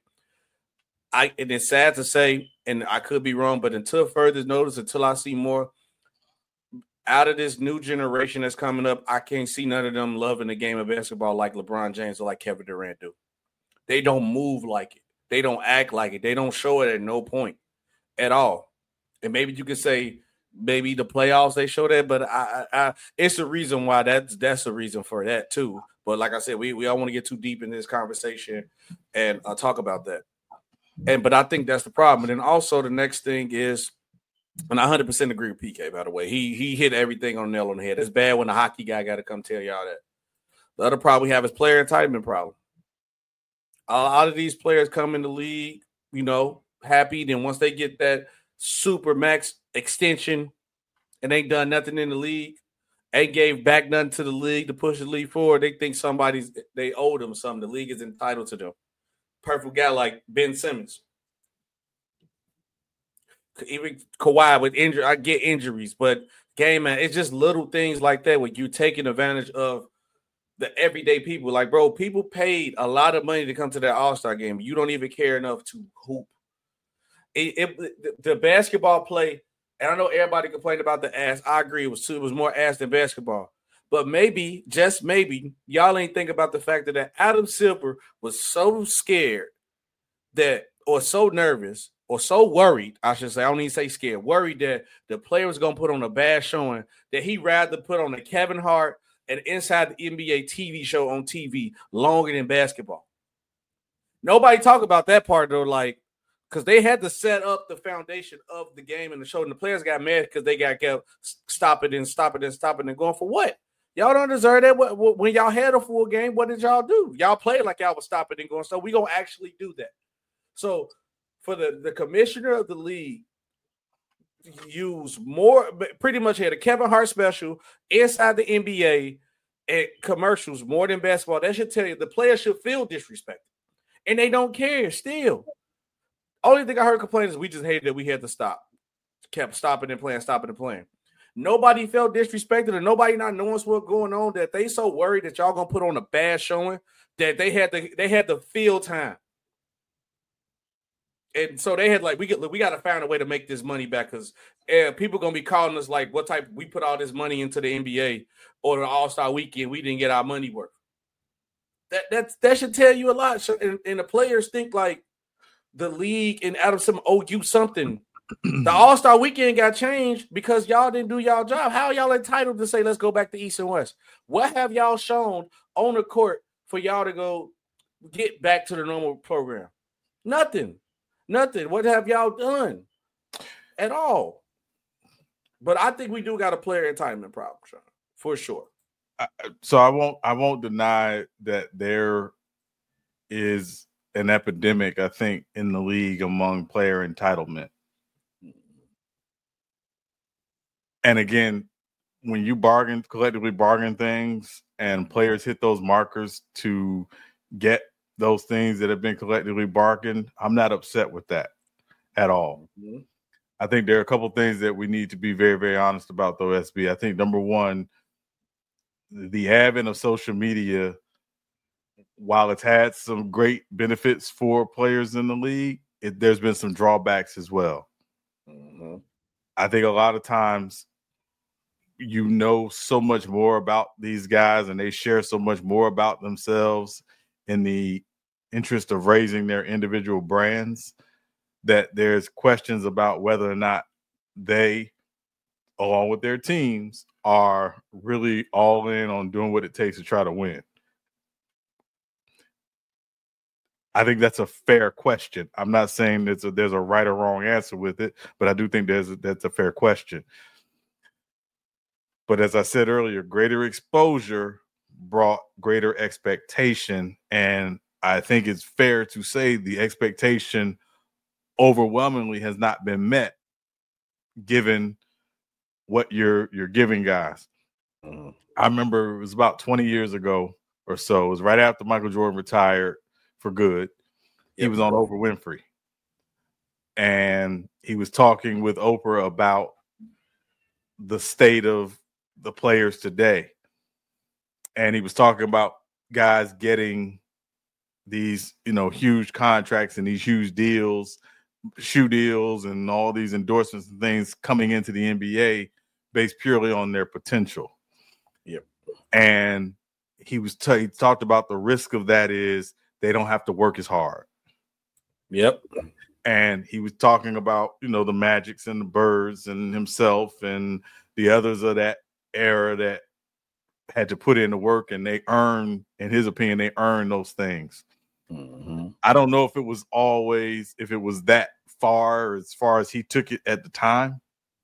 I and it's sad to say, and I could be wrong, but until further notice, until I see more out of this new generation that's coming up, I can't see none of them loving the game of basketball like LeBron James or like Kevin Durant do. They don't move like it. They don't act like it. They don't show it at no point at all. And maybe you could say maybe the playoffs they show that, but I, I, I it's a reason why that's that's a reason for that too. But like I said, we we all want to get too deep in this conversation and uh, talk about that. And but I think that's the problem. And then also the next thing is, and I one hundred percent agree with P K, by the way. He he hit everything on the nail on the head. It's bad when the hockey guy got to come tell y'all that. The other problem we have is player entitlement problem. A lot of these players come in the league, you know, happy. Then once they get that super max extension and ain't done nothing in the league, ain't gave back nothing to the league to push the league forward, they think somebody's, they owe them something. The league is entitled to them. Perfect guy like Ben Simmons. Even Kawhi with injury, I get injuries, but game man, it's just little things like that where you taking advantage of the everyday people. Like, bro, people paid a lot of money to come to that All-Star game. You don't even care enough to hoop. It, it, the basketball play, and I know everybody complained about the ass. I agree, it was too, it was more ass than basketball. But maybe, just maybe, y'all ain't think about the fact that, that Adam Silver was so scared that, or so nervous, or so worried, I should say, I don't even say scared, worried that the player was going to put on a bad showing, that he rather put on a Kevin Hart and Inside the N B A T V show on T V longer than basketball. Nobody talk about that part, though, like, because they had to set up the foundation of the game and the show, and the players got mad because they got kept stopping and stopping and stopping and going for what? Y'all don't deserve that. When y'all had a full game, what did y'all do? Y'all played like y'all was stopping and going. So we gonna actually do that. So for the, the commissioner of the league, use more, pretty much had a Kevin Hart special inside the N B A and commercials more than basketball. That should tell you the players should feel disrespected, and they don't care still. Only thing I heard complain is we just hated that we had to stop, kept stopping and playing, stopping and playing. Nobody felt disrespected, and nobody not knowing what's going on. That they so worried that y'all gonna put on a bad showing that they had to they had to field time, and so they had like we get we got to find a way to make this money back because uh, people gonna be calling us like, what type we put all this money into the N B A or the All Star Weekend, we didn't get our money worth. That that that should tell you a lot. So, and, and the players think like the league and Adam some owe you something. The All-Star Weekend got changed because y'all didn't do y'all job. How are y'all entitled to say, let's go back to East and West? What have y'all shown on the court for y'all to go get back to the normal program? Nothing. Nothing. What have y'all done at all? But I think we do got a player entitlement problem, Sean, for sure. I, so I won't I won't deny that there is an epidemic, I think, in the league among player entitlement. And again, when you bargain, collectively bargain things and players hit those markers to get those things that have been collectively bargained, I'm not upset with that at all. Mm-hmm. I think there are a couple of things that we need to be very, very honest about, though, S B. I think, number one, the advent of social media, while it's had some great benefits for players in the league, it, there's been some drawbacks as well. Mm-hmm. I think a lot of times you know so much more about these guys and they share so much more about themselves in the interest of raising their individual brands that there's questions about whether or not they, along with their teams, are really all in on doing what it takes to try to win. I think that's a fair question. I'm not saying there's a, there's a right or wrong answer with it, but I do think there's a, that's a fair question. But as I said earlier, greater exposure brought greater expectation. And I think it's fair to say the expectation overwhelmingly has not been met given what you're you're giving guys. Uh, I remember it was about twenty years ago or so. It was right after Michael Jordan retired for good. He yep. was on Oprah Winfrey. And he was talking with Oprah about the state of the players today. And he was talking about guys getting these, you know, huge contracts and these huge deals, shoe deals and all these endorsements and things coming into the N B A based purely on their potential. Yep. And he was t- he talked about the risk of that is they don't have to work as hard. Yep. And he was talking about, you know, the Magics and the Birds and himself and the others of that era that had to put in the work, and they earned, in his opinion, they earned those things. Mm-hmm. I don't know if it was always, if it was that far as far as he took it at the time.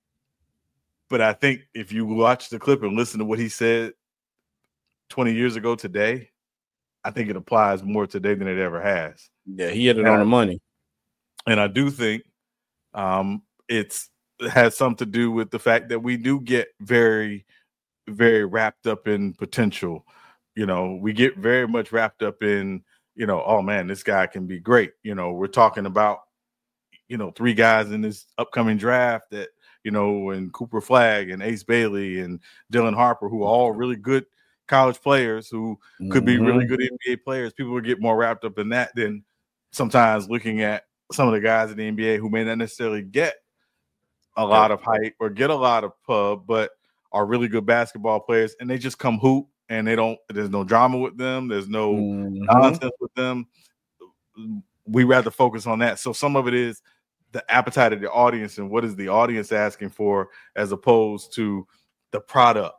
But I think if you watch the clip and listen to what he said twenty years ago today, I think it applies more today than it ever has. Yeah, he hit it and on I, the money. And I do think um, it's it has something to do with the fact that we do get very, very wrapped up in potential. You know, we get very much wrapped up in, you know, oh, man, this guy can be great. You know, we're talking about, you know, three guys in this upcoming draft that, you know, and Cooper Flagg and Ace Bailey and Dylan Harper, who are all really good college players who mm-hmm. could be really good N B A players. People would get more wrapped up in that than sometimes looking at some of the guys in the N B A who may not necessarily get a lot of hype or get a lot of pub, but are really good basketball players, and they just come hoop, and they don't. There's no drama with them. There's no mm-hmm. nonsense with them. We rather focus on that. So some of it is the appetite of the audience and what is the audience asking for, as opposed to the product.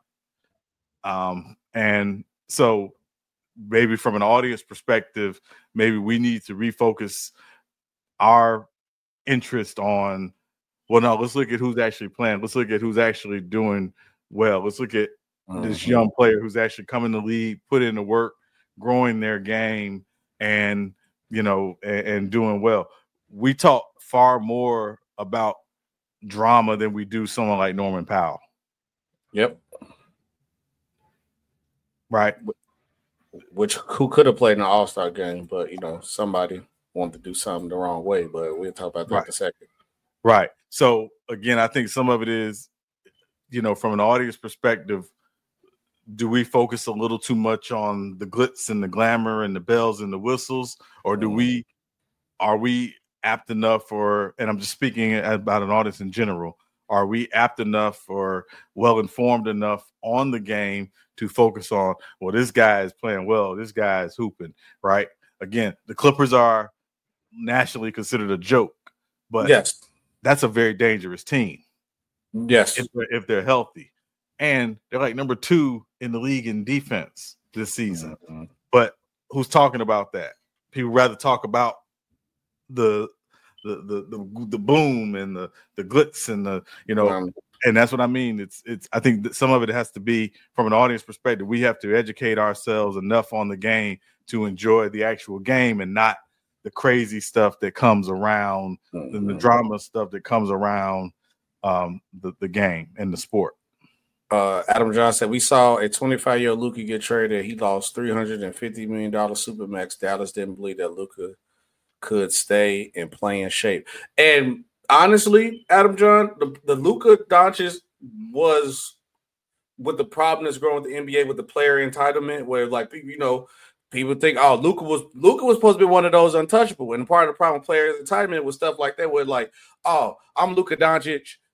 Um, and so maybe from an audience perspective, maybe we need to refocus our interest on, well, no, let's look at who's actually playing. Let's look at who's actually doing well. Let's look at uh-huh. this young player who's actually coming to the league, put in the work, growing their game, and, you know, and, and doing well. We talk far more about drama than we do someone like Norman Powell. Yep. Right. Which who could have played in an All-Star game, but, you know, somebody wanted to do something the wrong way, but we'll talk about that right. in a second. Right. So, again, I think some of it is, you know, from an audience perspective, do we focus a little too much on the glitz and the glamour and the bells and the whistles, or do mm-hmm. we, are we apt enough, or, and I'm just speaking about an audience in general, are we apt enough or well-informed enough on the game to focus on, well, this guy is playing well, this guy is hooping, right? Again, the Clippers are nationally considered a joke, but yes, that's a very dangerous team. Yes. If they're, if they're healthy. And they're like number two in the league in defense this season. Mm-hmm. But who's talking about that? People rather talk about the the the the, the boom and the, the glitz and the, you know, um, and that's what I mean. It's it's I think that some of it has to be from an audience perspective. We have to educate ourselves enough on the game to enjoy the actual game and not the crazy stuff that comes around mm-hmm. and the drama stuff that comes around um, the, the game and the sport. Uh, Adam John said, we saw a twenty-five-year-old Luka get traded. He lost three hundred fifty million dollars Supermax. Dallas didn't believe that Luka could stay and play in shape. And honestly, Adam John, the, the Luka Doncic was with the problem that's growing with the N B A with the player entitlement, where, like, you know, people think, oh, Luka was Luka was supposed to be one of those untouchable. And part of the problem with player entitlement was stuff like that, where, like, oh, I'm Luka Doncic.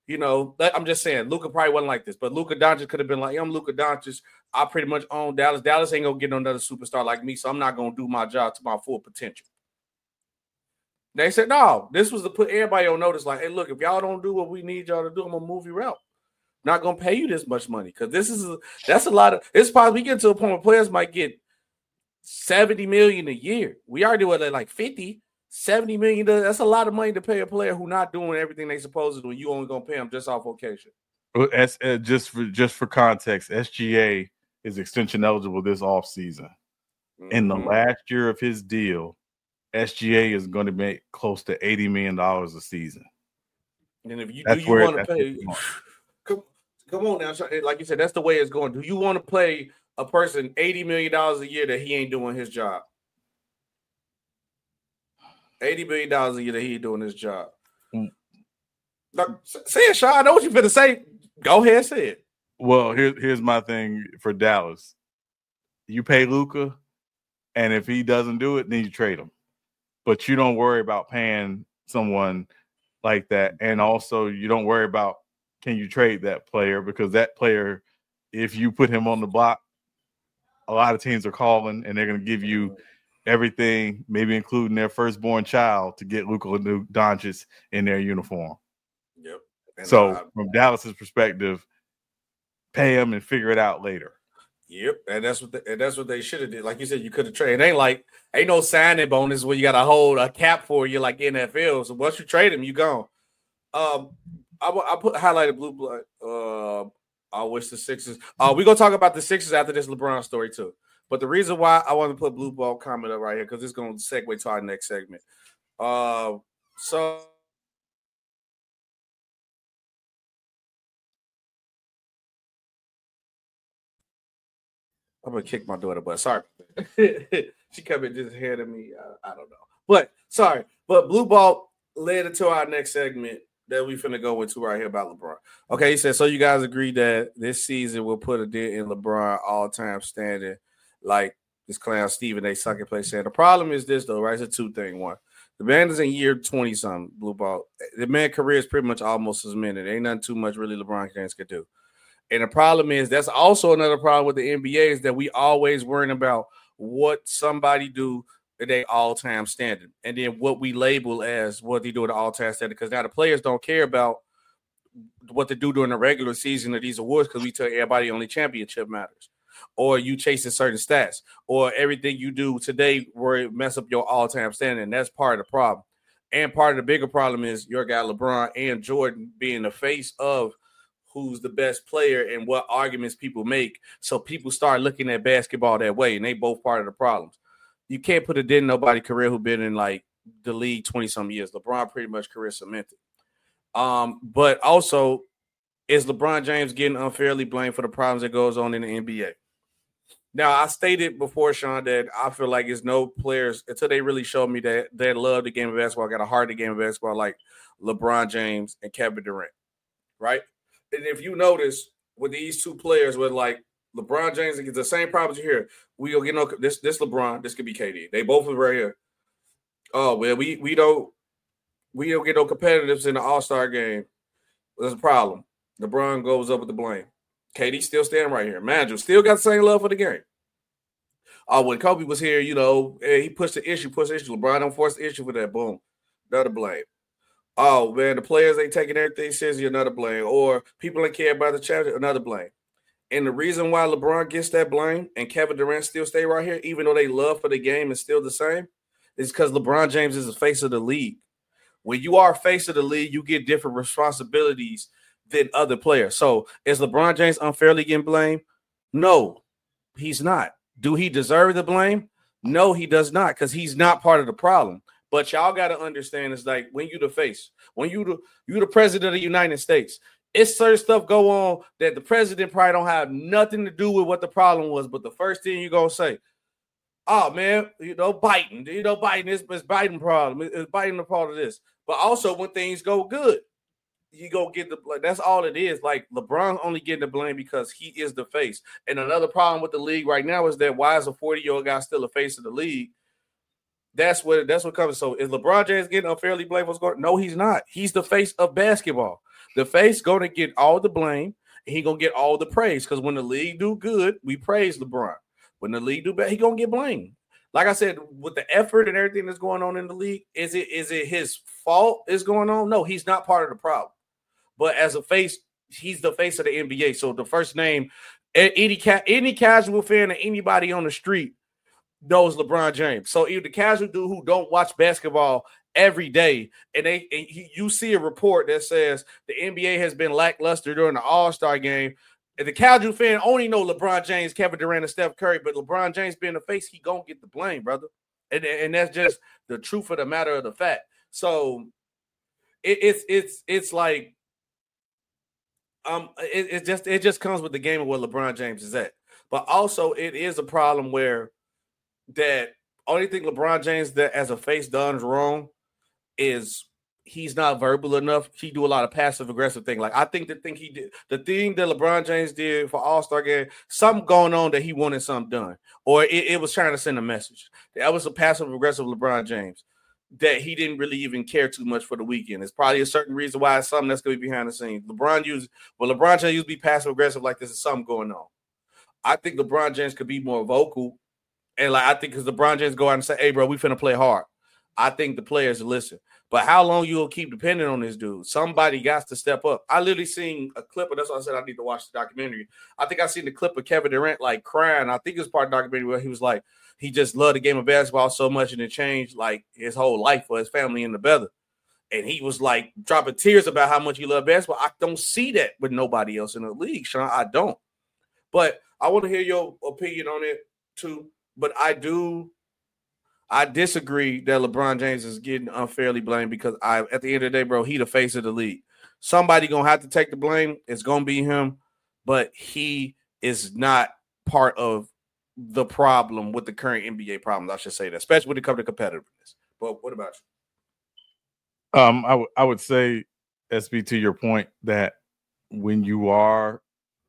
You know, I'm just saying, Luka probably wasn't like this, but Luka Doncic could have been like, yeah, I'm Luka Doncic. I pretty much own Dallas. Dallas ain't gonna get another superstar like me, so I'm not gonna do my job to my full potential. They said, no, this was to put everybody on notice, like, hey, look, if y'all don't do what we need y'all to do, I'm gonna move you out. Not gonna pay you this much money because this is a, that's a lot of. It's possible we get to a point where players might get seventy million a year. We already do it at like fifty. seventy million dollars, that's a lot of money to pay a player who not doing everything they supposed to do. You only gonna pay them just off occasion. Well, as, uh, just for just for context, S G A is extension eligible this offseason. Mm-hmm. In the last year of his deal, S G A is going to make close to eighty million dollars a season. And if you that's do you want to pay, come, come on now, like you said, that's the way it's going. Do you want to pay a person eighty million dollars a year that he ain't doing his job? eighty million dollars a year that he doing his job. Mm. Now, say it, Sean. I know what you're going to say. Go ahead, say it. Well, here, here's my thing for Dallas. You pay Luka, and if he doesn't do it, then you trade him. But you don't worry about paying someone like that. And also, you don't worry about can you trade that player, because that player, if you put him on the block, a lot of teams are calling, and they're going to give you everything, maybe including their firstborn child, to get Luka Doncic in their uniform. Yep. And so uh, from Dallas's perspective, pay him and figure it out later. Yep, and that's what the, and that's what they should have did. Like you said, you could have traded. It ain't like ain't no signing bonus where you got to hold a cap for you like N F L. So once you trade him, you gone. Um, I I put highlighted blue blood. Uh, I wish the Sixers. Uh, we gonna talk about the Sixers after this LeBron story too. But the reason why I want to put blue ball comment up right here, because it's going to segue to our next segment. Uh, so I'm going to kick my daughter, but sorry. She come in just ahead of me. I, I don't know. But sorry. But blue ball led into our next segment that we finna go into right here about LeBron. Okay, he said, so you guys agree that this season will put a dent in LeBron all-time standing, like this clown Stephen A. Sucking place saying. The problem is this, though, right? It's a two-thing. One, the man is in year twenty-something, blue ball. The man's career is pretty much almost as minute. Ain't nothing too much really LeBron James could do. And the problem is that's also another problem with the N B A is that we always worrying about what somebody do at their all-time standard, and then what we label as what they do at the all-time standard. Because now the players don't care about what they do during the regular season of these awards, because we tell everybody only championship matters, or you chasing certain stats, or everything you do today where it mess up your all-time standard. And that's part of the problem. And part of the bigger problem is your guy LeBron and Jordan being the face of who's the best player and what arguments people make. So people start looking at basketball that way, and they both part of the problems. You can't put a dent in nobody's career who been in like the league twenty-some years. LeBron pretty much career cemented. Um, but also, is LeBron James getting unfairly blamed for the problems that goes on in the N B A? Now, I stated before, Sean, that I feel like it's no players until they really showed me that they love the game of basketball, got a heart of the game of basketball like LeBron James and Kevin Durant, right? And if you notice with these two players, with like LeBron James, it's the same problems you hear. We don't get no this this LeBron, this could be K D. They both are right here. Oh well, we we don't we don't get no competitives in the All-Star game. There's a problem. LeBron goes up with the blame. K D still standing right here. Magic still got the same love for the game. Oh, when Kobe was here, you know, he pushed the issue, pushed the issue. LeBron don't force the issue for that. Boom, another blame. Oh, man, the players ain't taking everything seriously, another blame. Or people ain't care about the championship, another blame. And the reason why LeBron gets that blame and Kevin Durant still stay right here, even though they love for the game is still the same, is because LeBron James is the face of the league. When you are face of the league, you get different responsibilities than other players. So is LeBron James unfairly getting blamed? No, he's not. Do he deserve the blame? No, he does not, because he's not part of the problem. But y'all got to understand, it's like when you the face, when you the you the president of the United States, it's certain stuff go on that the president probably don't have nothing to do with what the problem was. But the first thing you're going to say, oh, man, you know, Biden, you know, Biden is it's Biden problem. It's Biden the part of this. But also when things go good, you go get the like, that's all it is. Like LeBron only getting the blame because he is the face. And another problem with the league right now is that why is a forty-year-old guy still a face of the league? That's what that's what comes. So is LeBron James getting unfairly blamed? What's going? No, he's not. He's the face of basketball. The face gonna get all the blame. He gonna get all the praise because when the league do good, we praise LeBron. When the league do bad, he gonna get blamed. Like I said, with the effort and everything that's going on in the league, is it is it his fault is going on? No, he's not part of the problem. But as a face, he's the face of the N B A. So the first name, any any casual fan or anybody on the street knows LeBron James. So even the casual dude who don't watch basketball every day, and they and you see a report that says the N B A has been lackluster during the All-Star game, and the casual fan only know LeBron James, Kevin Durant, and Steph Curry, but LeBron James being the face, he gonna get the blame, brother. And, and that's just the truth of the matter of the fact. So it, it's it's it's like um it, it just it just comes with the game of where LeBron James is at. But also it is a problem where that only thing LeBron James that as a face done wrong is he's not verbal enough. He do a lot of passive aggressive thing. Like I think the thing he did, the thing that LeBron James did for All-Star game, something going on that he wanted something done, or it, it was trying to send a message. That was a passive aggressive LeBron James that he didn't really even care too much for the weekend. It's probably a certain reason why it's something that's going to be behind the scenes. LeBron used, well, LeBron James used to be passive aggressive like this is something going on. I think LeBron James could be more vocal. And like I think because LeBron James go out and say, hey, bro, we finna play hard. I think the players listen. But how long you will keep depending on this dude? Somebody got to step up. I literally seen a clip, and that's why I said I need to watch the documentary. I think I seen the clip of Kevin Durant like crying. I think it was part of the documentary where he was like, he just loved the game of basketball so much and it changed like his whole life for his family and the better. And he was like dropping tears about how much he loved basketball. I don't see that with nobody else in the league, Sean. I don't. But I want to hear your opinion on it too. But I do, I disagree that LeBron James is getting unfairly blamed because I, at the end of the day, bro, he the face of the league. Somebody gonna have to take the blame. It's gonna be him, but he is not part of the problem with the current N B A problems. I should say that, especially when it comes to competitiveness. But what about you? Um, I, w- I would say, S B, to your point, that when you are,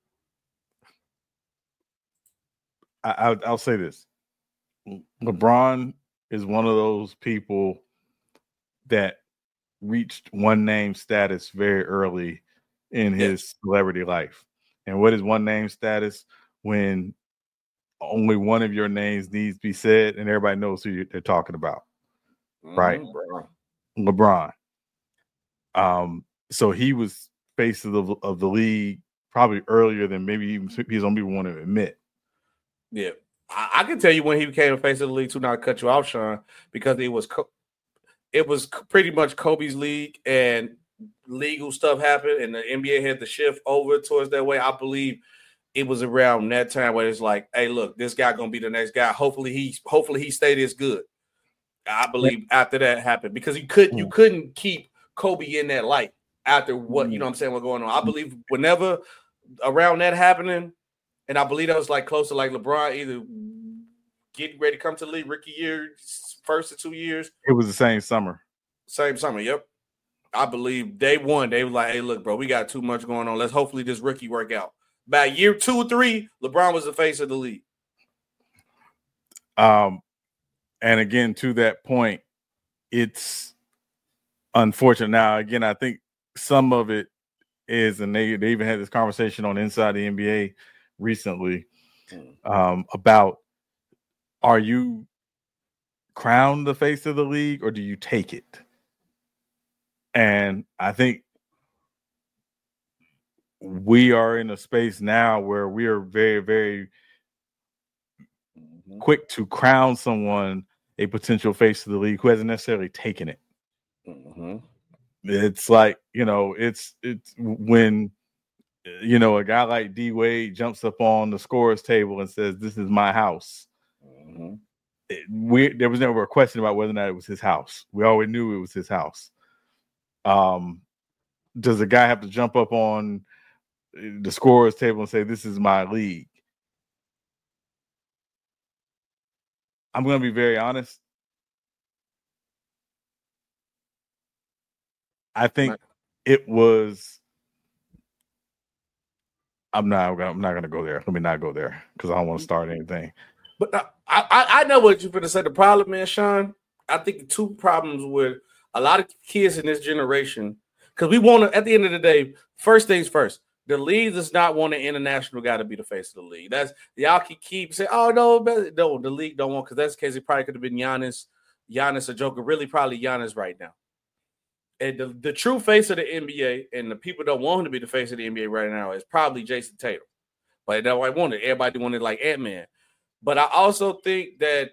I, I, I'll say this. LeBron is one of those people that reached one name status very early in his yeah. celebrity life. And what is one name status? When only one of your names needs to be said and everybody knows who they're talking about. Mm-hmm. Right? LeBron. Um, so he was face of the of the league probably earlier than maybe even he's gonna be one to admit. Yeah. I can tell you when he became a face of the league too. Not to cut you off, Sean, because it was it was pretty much Kobe's league, and legal stuff happened, and the N B A had to shift over towards that way. I believe it was around that time where it's like, hey, look, this guy gonna be the next guy. Hopefully he hopefully he stayed as good. I believe yeah. after that happened because you could mm. you couldn't keep Kobe in that light after what mm. you know what I'm saying what's going on. I believe whenever around that happening. And I believe that was like close to like LeBron either getting ready to come to the league rookie year, first or two years. It was the same summer. Same summer, yep. I believe day one, they were like, hey, look, bro, we got too much going on. Let's hopefully this rookie work out. By year two or three, LeBron was the face of the league. Um, and again, to that point, it's unfortunate. Now, again, I think some of it is, and they, they even had this conversation on Inside the N B A recently um, about, are you crowned the face of the league or do you take it? And I think we are in a space now where we are very, very mm-hmm. quick to crown someone a potential face of the league who hasn't necessarily taken it. Mm-hmm. It's like, you know, it's it's when you know, a guy like D Wade jumps up on the scorer's table and says, this is my house. Mm-hmm. It, we, there was never a question about whether or not it was his house. We always knew it was his house. Um, does a guy have to jump up on the scorer's table and say, this is my league? I'm going to be very honest. I think it was I'm not. I'm not going to go there. Let me not go there because I don't want to start anything. But I, I, I know what you're going to say. The problem is, Sean. I think the two problems with a lot of kids in this generation, because we want to, at the end of the day, first things first, the league does not want an international guy to be the face of the league. That's y'all can keep saying, oh no, but no, the league don't want, because that's the case. It probably could have been Giannis, Giannis or Joker, really probably Giannis right now. And the, the true face of the N B A, and the people that want him to be the face of the N B A right now, is probably Jason Tatum. But that's what I wanted. Everybody wanted like Ant-Man. But I also think that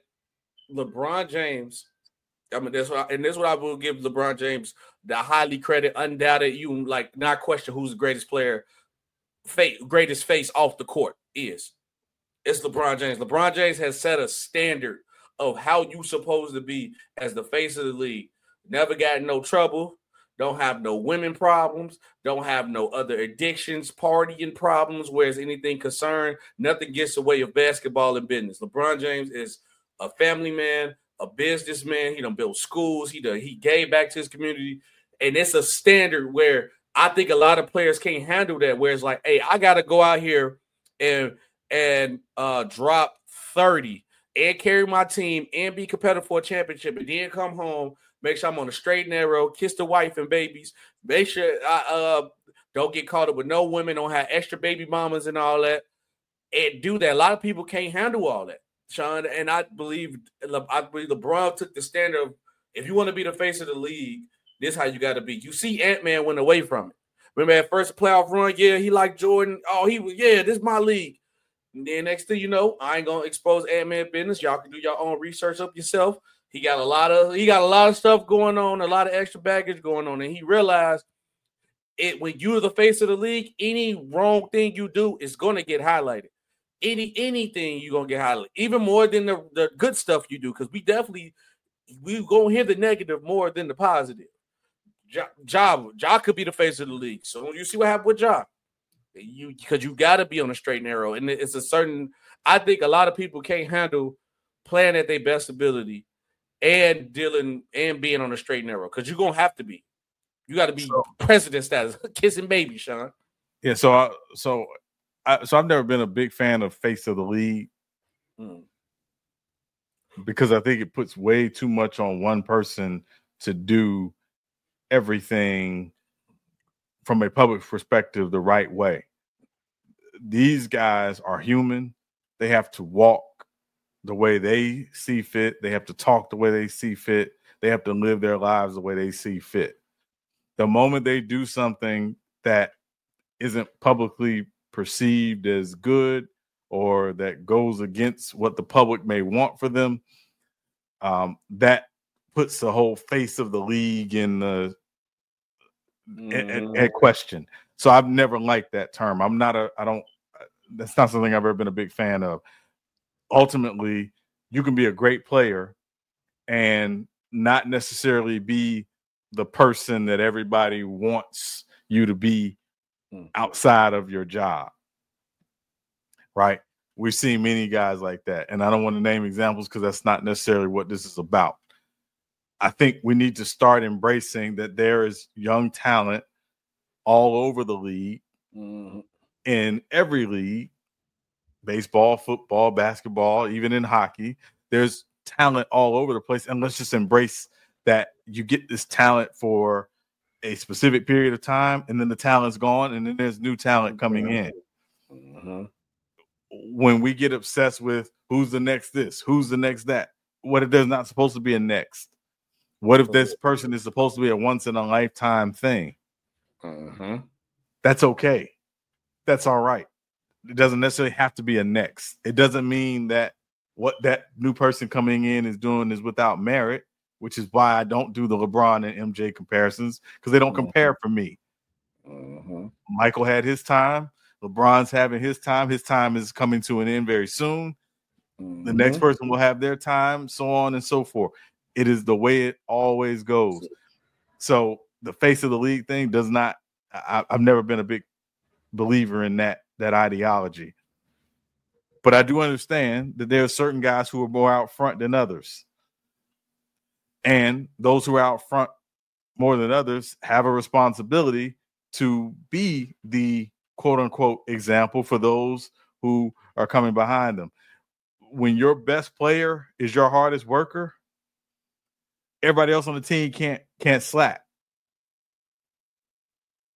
LeBron James, I mean, that's what I, and this is what I will give LeBron James the highly credit, undoubted, you like not question who's the greatest player, face, greatest face off the court is. It's LeBron James. LeBron James has set a standard of how you supposed to be as the face of the league. Never got in no trouble. Don't have no women problems. Don't have no other addictions, partying problems, whereas anything concerned, nothing gets away of basketball and business. LeBron James is a family man, a businessman. He done built schools. He done, he gave back to his community. And it's a standard where I think a lot of players can't handle that, where it's like, hey, I got to go out here and, and uh, drop thirty and carry my team and be competitive for a championship and then come home, make sure I'm on the straight and narrow, kiss the wife and babies, make sure I uh, don't get caught up with no women, don't have extra baby mamas and all that, and do that. A lot of people can't handle all that, Sean, and I believe I believe LeBron took the standard of, if you want to be the face of the league, this is how you got to be. You see Ant-Man went away from it. Remember that first playoff run? Yeah, he liked Jordan. Oh, he was, yeah, this is my league. And then next thing you know, I ain't gonna expose Ant-Man business. Y'all can do your own research up yourself. He got a lot of he got a lot of stuff going on, a lot of extra baggage going on, and he realized it when you're the face of the league, any wrong thing you do is gonna get highlighted. Any anything you're gonna get highlighted, even more than the, the good stuff you do, because we definitely we gonna hear the negative more than the positive. Ja, Ja, Ja could be the face of the league. So you see what happened with Ja. You because you got to be on a straight and narrow, and it's a certain. I think a lot of people can't handle playing at their best ability and dealing and being on a straight and narrow, because you're gonna have to be. You got to be so, president status, kissing baby, Sean. Yeah. So, I, so, I, so I've never been a big fan of face of the league mm. because I think it puts way too much on one person to do everything from a public perspective the right way. These guys are human. They have to walk the way they see fit. They have to talk the way they see fit. They have to live their lives the way they see fit. The moment they do something that isn't publicly perceived as good or that goes against what the public may want for them, um, that puts the whole face of the league in the mm. at, at question. So I've never liked that term. I'm not a, I don't, that's not something I've ever been a big fan of. Ultimately, you can be a great player and not necessarily be the person that everybody wants you to be outside of your job. Right? We've seen many guys like that. And I don't want to name examples because that's not necessarily what this is about. I think we need to start embracing that there is young talent all over the league, mm-hmm. in every league, baseball, football, basketball, even in hockey. There's talent all over the place. And let's just embrace that you get this talent for a specific period of time, and then the talent's gone, and then there's new talent coming in. Mm-hmm. When we get obsessed with who's the next this, who's the next that, what if there's not supposed to be a next? What if this person is supposed to be a once-in-a-lifetime thing? Mm-hmm. That's okay. That's all right. It doesn't necessarily have to be a next. It doesn't mean that what that new person coming in is doing is without merit, which is why I don't do the LeBron and M J comparisons, because they don't mm-hmm. compare for me. Mm-hmm. Michael had his time. LeBron's having his time. His time is coming to an end very soon. Mm-hmm. The next person will have their time, so on and so forth. It is the way it always goes. So the face of the league thing does not, I, I've never been a big believer in that, that ideology. But I do understand that there are certain guys who are more out front than others. And those who are out front more than others have a responsibility to be the quote unquote example for those who are coming behind them. When your best player is your hardest worker, everybody else on the team can't can't slack.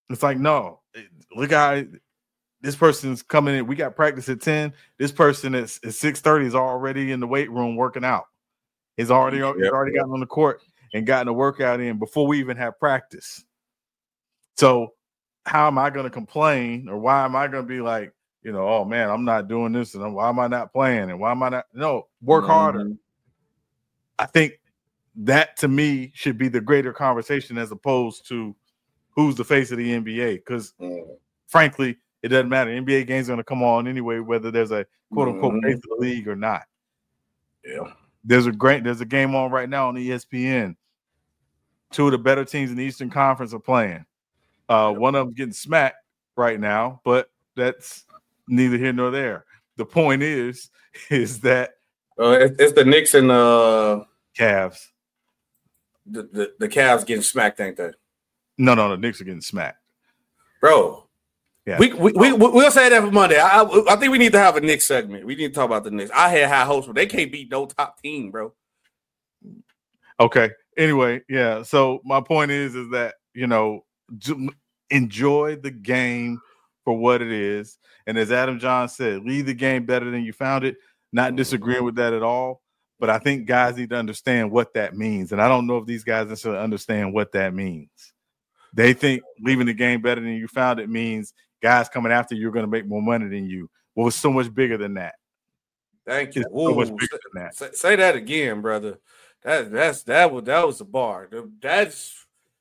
It's like, no, look how this person's coming in. We got practice at ten. This person is at six thirty is already in the weight room working out. He's already yep, he's already yep. gotten on the court and gotten a workout in before we even have practice. So how am I going to complain, or why am I going to be like, you know, oh man, I'm not doing this, and why am I not playing, and why am I not? No, work mm-hmm. harder. I think that to me should be the greater conversation as opposed to who's the face of the N B A. Because mm-hmm. frankly, it doesn't matter. N B A games are going to come on anyway, whether there's a quote unquote mm-hmm. face of the league or not. Yeah, there's a great there's a game on right now on E S P N. Two of the better teams in the Eastern Conference are playing. Uh, one of them getting smacked right now, but that's neither here nor there. The point is, is that uh, it's the Knicks and uh, Cavs. The, the the Cavs getting smacked, ain't they? No, no, the Knicks are getting smacked, bro. Yeah, we we, we we'll say that for Monday. I I think we need to have a Knicks segment. We need to talk about the Knicks. I had high hopes, but they can't beat no top team, bro. Okay. Anyway, yeah. So my point is, is that you know. Enjoy the game for what it is. And as Adam John said, leave the game better than you found it. Not disagreeing with that at all. But I think guys need to understand what that means. And I don't know if these guys necessarily understand what that means. They think leaving the game better than you found it means guys coming after you are going to make more money than you. Well, it's so much bigger than that. Thank you. So much bigger than that. Say, say that again, brother. That that's that was that was the bar. That's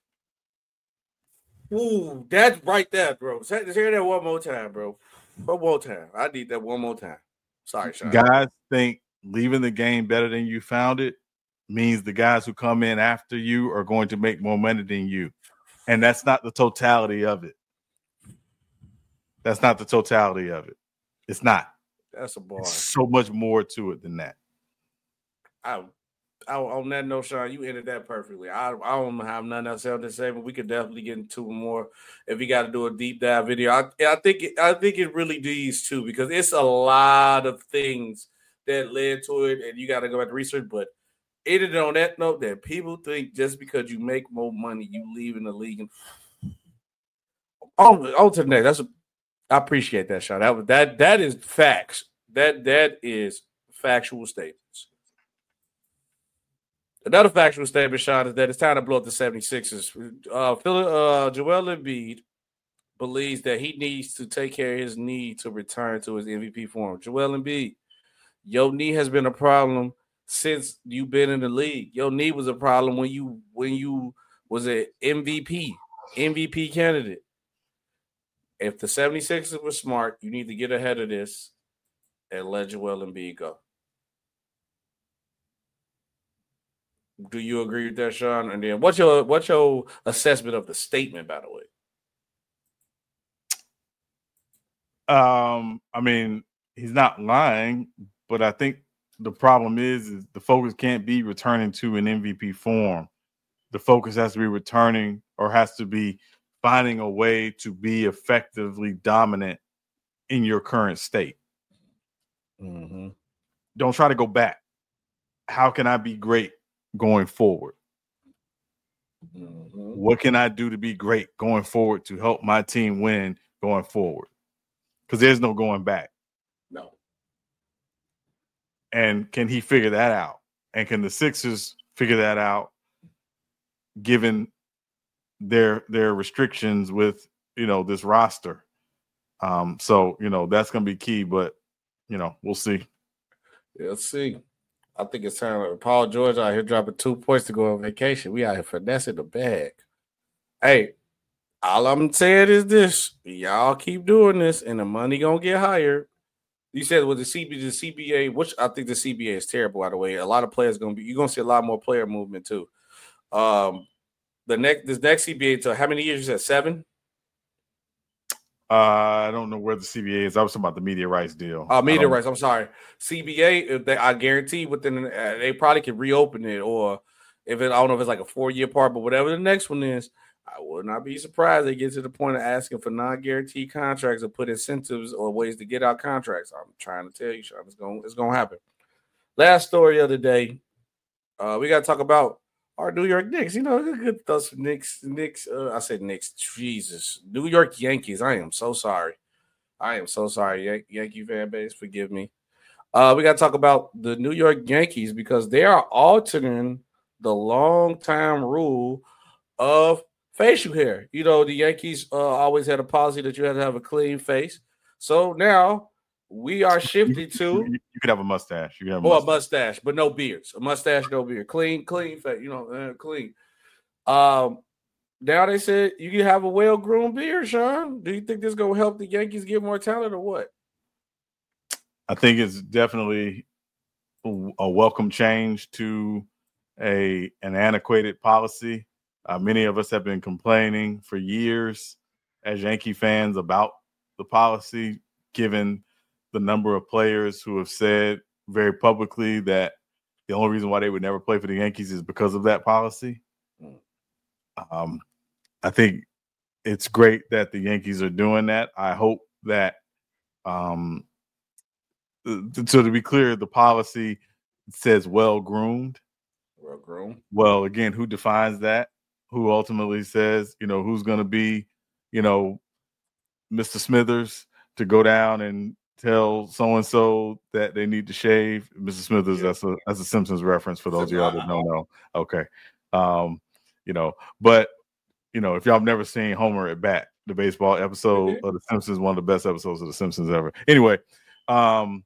Ooh, that's right there, bro. Say, hear that one more time, bro. One more time. I need that one more time. Sorry, Sean. Guys think leaving the game better than you found it means the guys who come in after you are going to make more money than you. And that's not the totality of it. That's not the totality of it. It's not. That's a bar. It's so much more to it than that. I I, on that note, Sean, you ended that perfectly. I, I don't have nothing else to say, but we could definitely get into more if we got to do a deep dive video. I, I think it, I think it really needs to, because it's a lot of things that led to it, and you got to go back to research. But it is on that note that people think just because you make more money, you leave in the league. And on, on to the next. That's a, I appreciate that, Sean. That was that that is facts. That that is factual statements. Another factual statement, Sean, is that it's time to blow up the seventy-sixers. Uh, Phil, uh, Joel Embiid believes that he needs to take care of his knee to return to his M V P form. Joel Embiid, your knee has been a problem since you've been in the league. Your knee was a problem when you when you was an M V P, M V P candidate. If the seventy-sixers were smart, you need to get ahead of this and let Joel Embiid go. Do you agree with that, Sean? And then what's your what's your assessment of the statement, by the way? Um, I mean, he's not lying, but I think the problem is, is the focus can't be returning to an M V P form. The focus has to be returning, or has to be finding a way to be effectively dominant in your current state. Mm-hmm. Don't try to go back. How can I be great going forward? Mm-hmm. What can I do to be great going forward to help my team win going forward? Because there's no going back. No. And can he figure that out? And can the Sixers figure that out, given their their restrictions with, you know, this roster? Um, so, you know, that's going to be key, but, you know, we'll see. Yeah, let's see. I think it's time. Paul George out here dropping two points to go on vacation. We out here finessing the bag. Hey, all I'm saying is this: y'all keep doing this, and the money gonna get higher. You said with the C B A, the C B A, which I think the C B A is terrible, by the way. A lot of players gonna be. You're gonna see a lot more player movement too. Um, the next this next C B A. So how many years? You said seven. Uh, I don't know where the C B A is. I was talking about the media rights deal. Oh, uh, media rights. I'm sorry. C B A, if they, I guarantee within, uh, they probably can reopen it, or if it, I don't know if it's like a four year part, but whatever the next one is, I would not be surprised they get to the point of asking for non-guaranteed contracts or put incentives or ways to get out contracts. I'm trying to tell you, Sean, it's going, it's going to happen. Last story of the day, uh, we got to talk about our New York Knicks. You know, good those Knicks. Knicks. Uh, I said Knicks. Jesus, New York Yankees. I am so sorry. I am so sorry, Yan- Yankee fan base. Forgive me. Uh, we got to talk about the New York Yankees because they are altering the long-time rule of facial hair. You know, the Yankees uh, always had a policy that you had to have a clean face. So now we are shifting to you, you could have a mustache. You could have a or mustache. a mustache, but no beards. A mustache, no beard. Clean, clean face. You know, uh, clean. Um, now they said you can have a well-groomed beard, Sean. Do you think this is gonna help the Yankees get more talent or what? I think it's definitely a welcome change to a an antiquated policy. Uh, many of us have been complaining for years as Yankee fans about the policy, given the number of players who have said very publicly that the only reason why they would never play for the Yankees is because of that policy. Um, I think it's great that the Yankees are doing that. I hope that, um, so to be clear, the policy says well-groomed. Well-groomed. Well, again, who defines that? Who ultimately says, you know, who's going to be, you know, Mister Smithers to go down and tell so-and-so that they need to shave? Mister Smithers, yeah. that's a that's a Simpsons reference for those of y'all that don't know. Okay. Um, you know, but, you know, if y'all have never seen Homer at Bat, the baseball episode mm-hmm. of The Simpsons, one of the best episodes of The Simpsons ever. Anyway, um,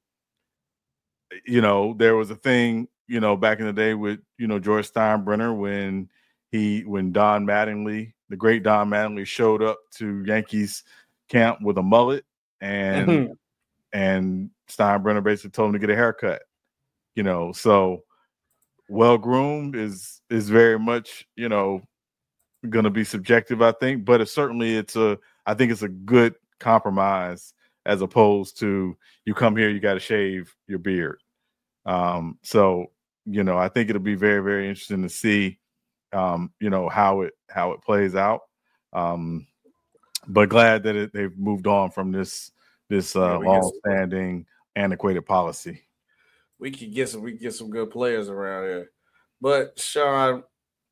you know, there was a thing, you know, back in the day with, you know, George Steinbrenner when he, when Don Mattingly, the great Don Mattingly showed up to Yankees camp with a mullet and, mm-hmm. and Steinbrenner basically told him to get a haircut, you know, so well-groomed is, is very much, you know, going to be subjective, I think, but it's certainly, it's a, I think it's a good compromise as opposed to you come here, you got to shave your beard. Um, so, you know, I think it'll be very, very interesting to see, um, you know, how it, how it plays out. Um, but glad that it, they've moved on from this, this uh, yeah, long-standing antiquated policy. We could get some, we could get some good players around here, but Sean,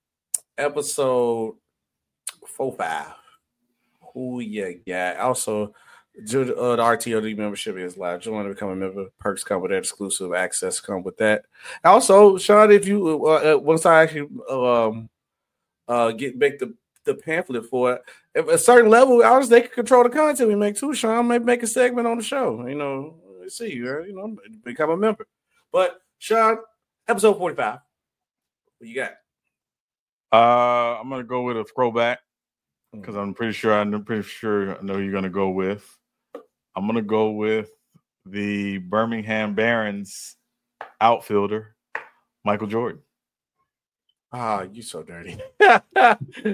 episode four, five, who you got? Also, Uh, the R T O D membership is live. Join to become a member. Perks come with that. Exclusive access come with that. Also, Sean, if you uh, once I actually um uh get make the, the pamphlet for it, if a certain level, honestly, they can control the content we make too. Sean, maybe make a segment on the show. You know, let's see, you know, become a member. But Sean, episode forty-five. What you got? Uh, I'm gonna go with a throwback because I'm pretty sure I'm pretty sure I know you're gonna go with. I'm going to go with the Birmingham Barons outfielder, Michael Jordan. Ah, oh, you so dirty. I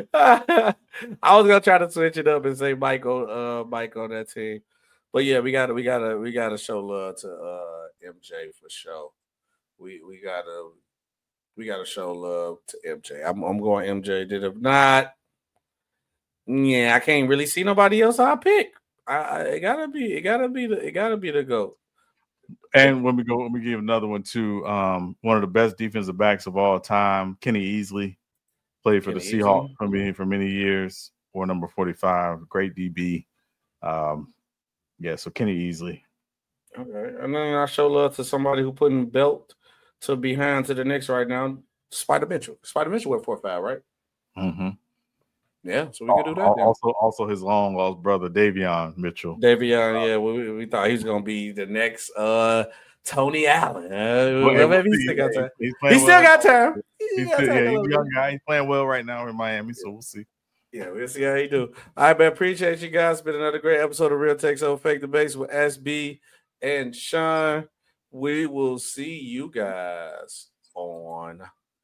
was going to try to switch it up and say Michael, uh, Mike on that team. But yeah, we got to, we got to, we got to show love to uh, M J for sure. We, we got to, we got to show love to M J. I'm, I'm going M J. Did it not? Yeah, I can't really see nobody else I'll pick. I, I, it gotta be, it gotta be the, it gotta be the GOAT. And when we go, let me give another one too. Um, one of the best defensive backs of all time, Kenny Easley, played for Kenny the Seahawks for many for many years. Or number forty-five, great D B. Um, yeah, so Kenny Easley. Okay, and then I show love to somebody who putting belt to behind to the Knicks right now. Spider Mitchell. Spider Mitchell went four five, right? Mm-hmm. Yeah, so we can do that. Also, also his long lost brother, Davion Mitchell. Davion, uh, yeah, we, we thought he was going to be the next uh, Tony Allen. Uh, well, maybe he still got time. He's he still well. got time. He he's got still, time yeah, he's a young guy. He's playing well right now in Miami, so we'll see. Yeah, we'll see how he do. All right, man. Appreciate you guys. It's been another great episode of Real Takes Over Fake Debates with S B and Sean. We will see you guys on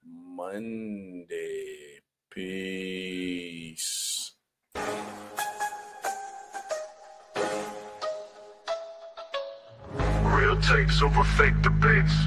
Monday. Peace. Real Takes Over Fake Debates.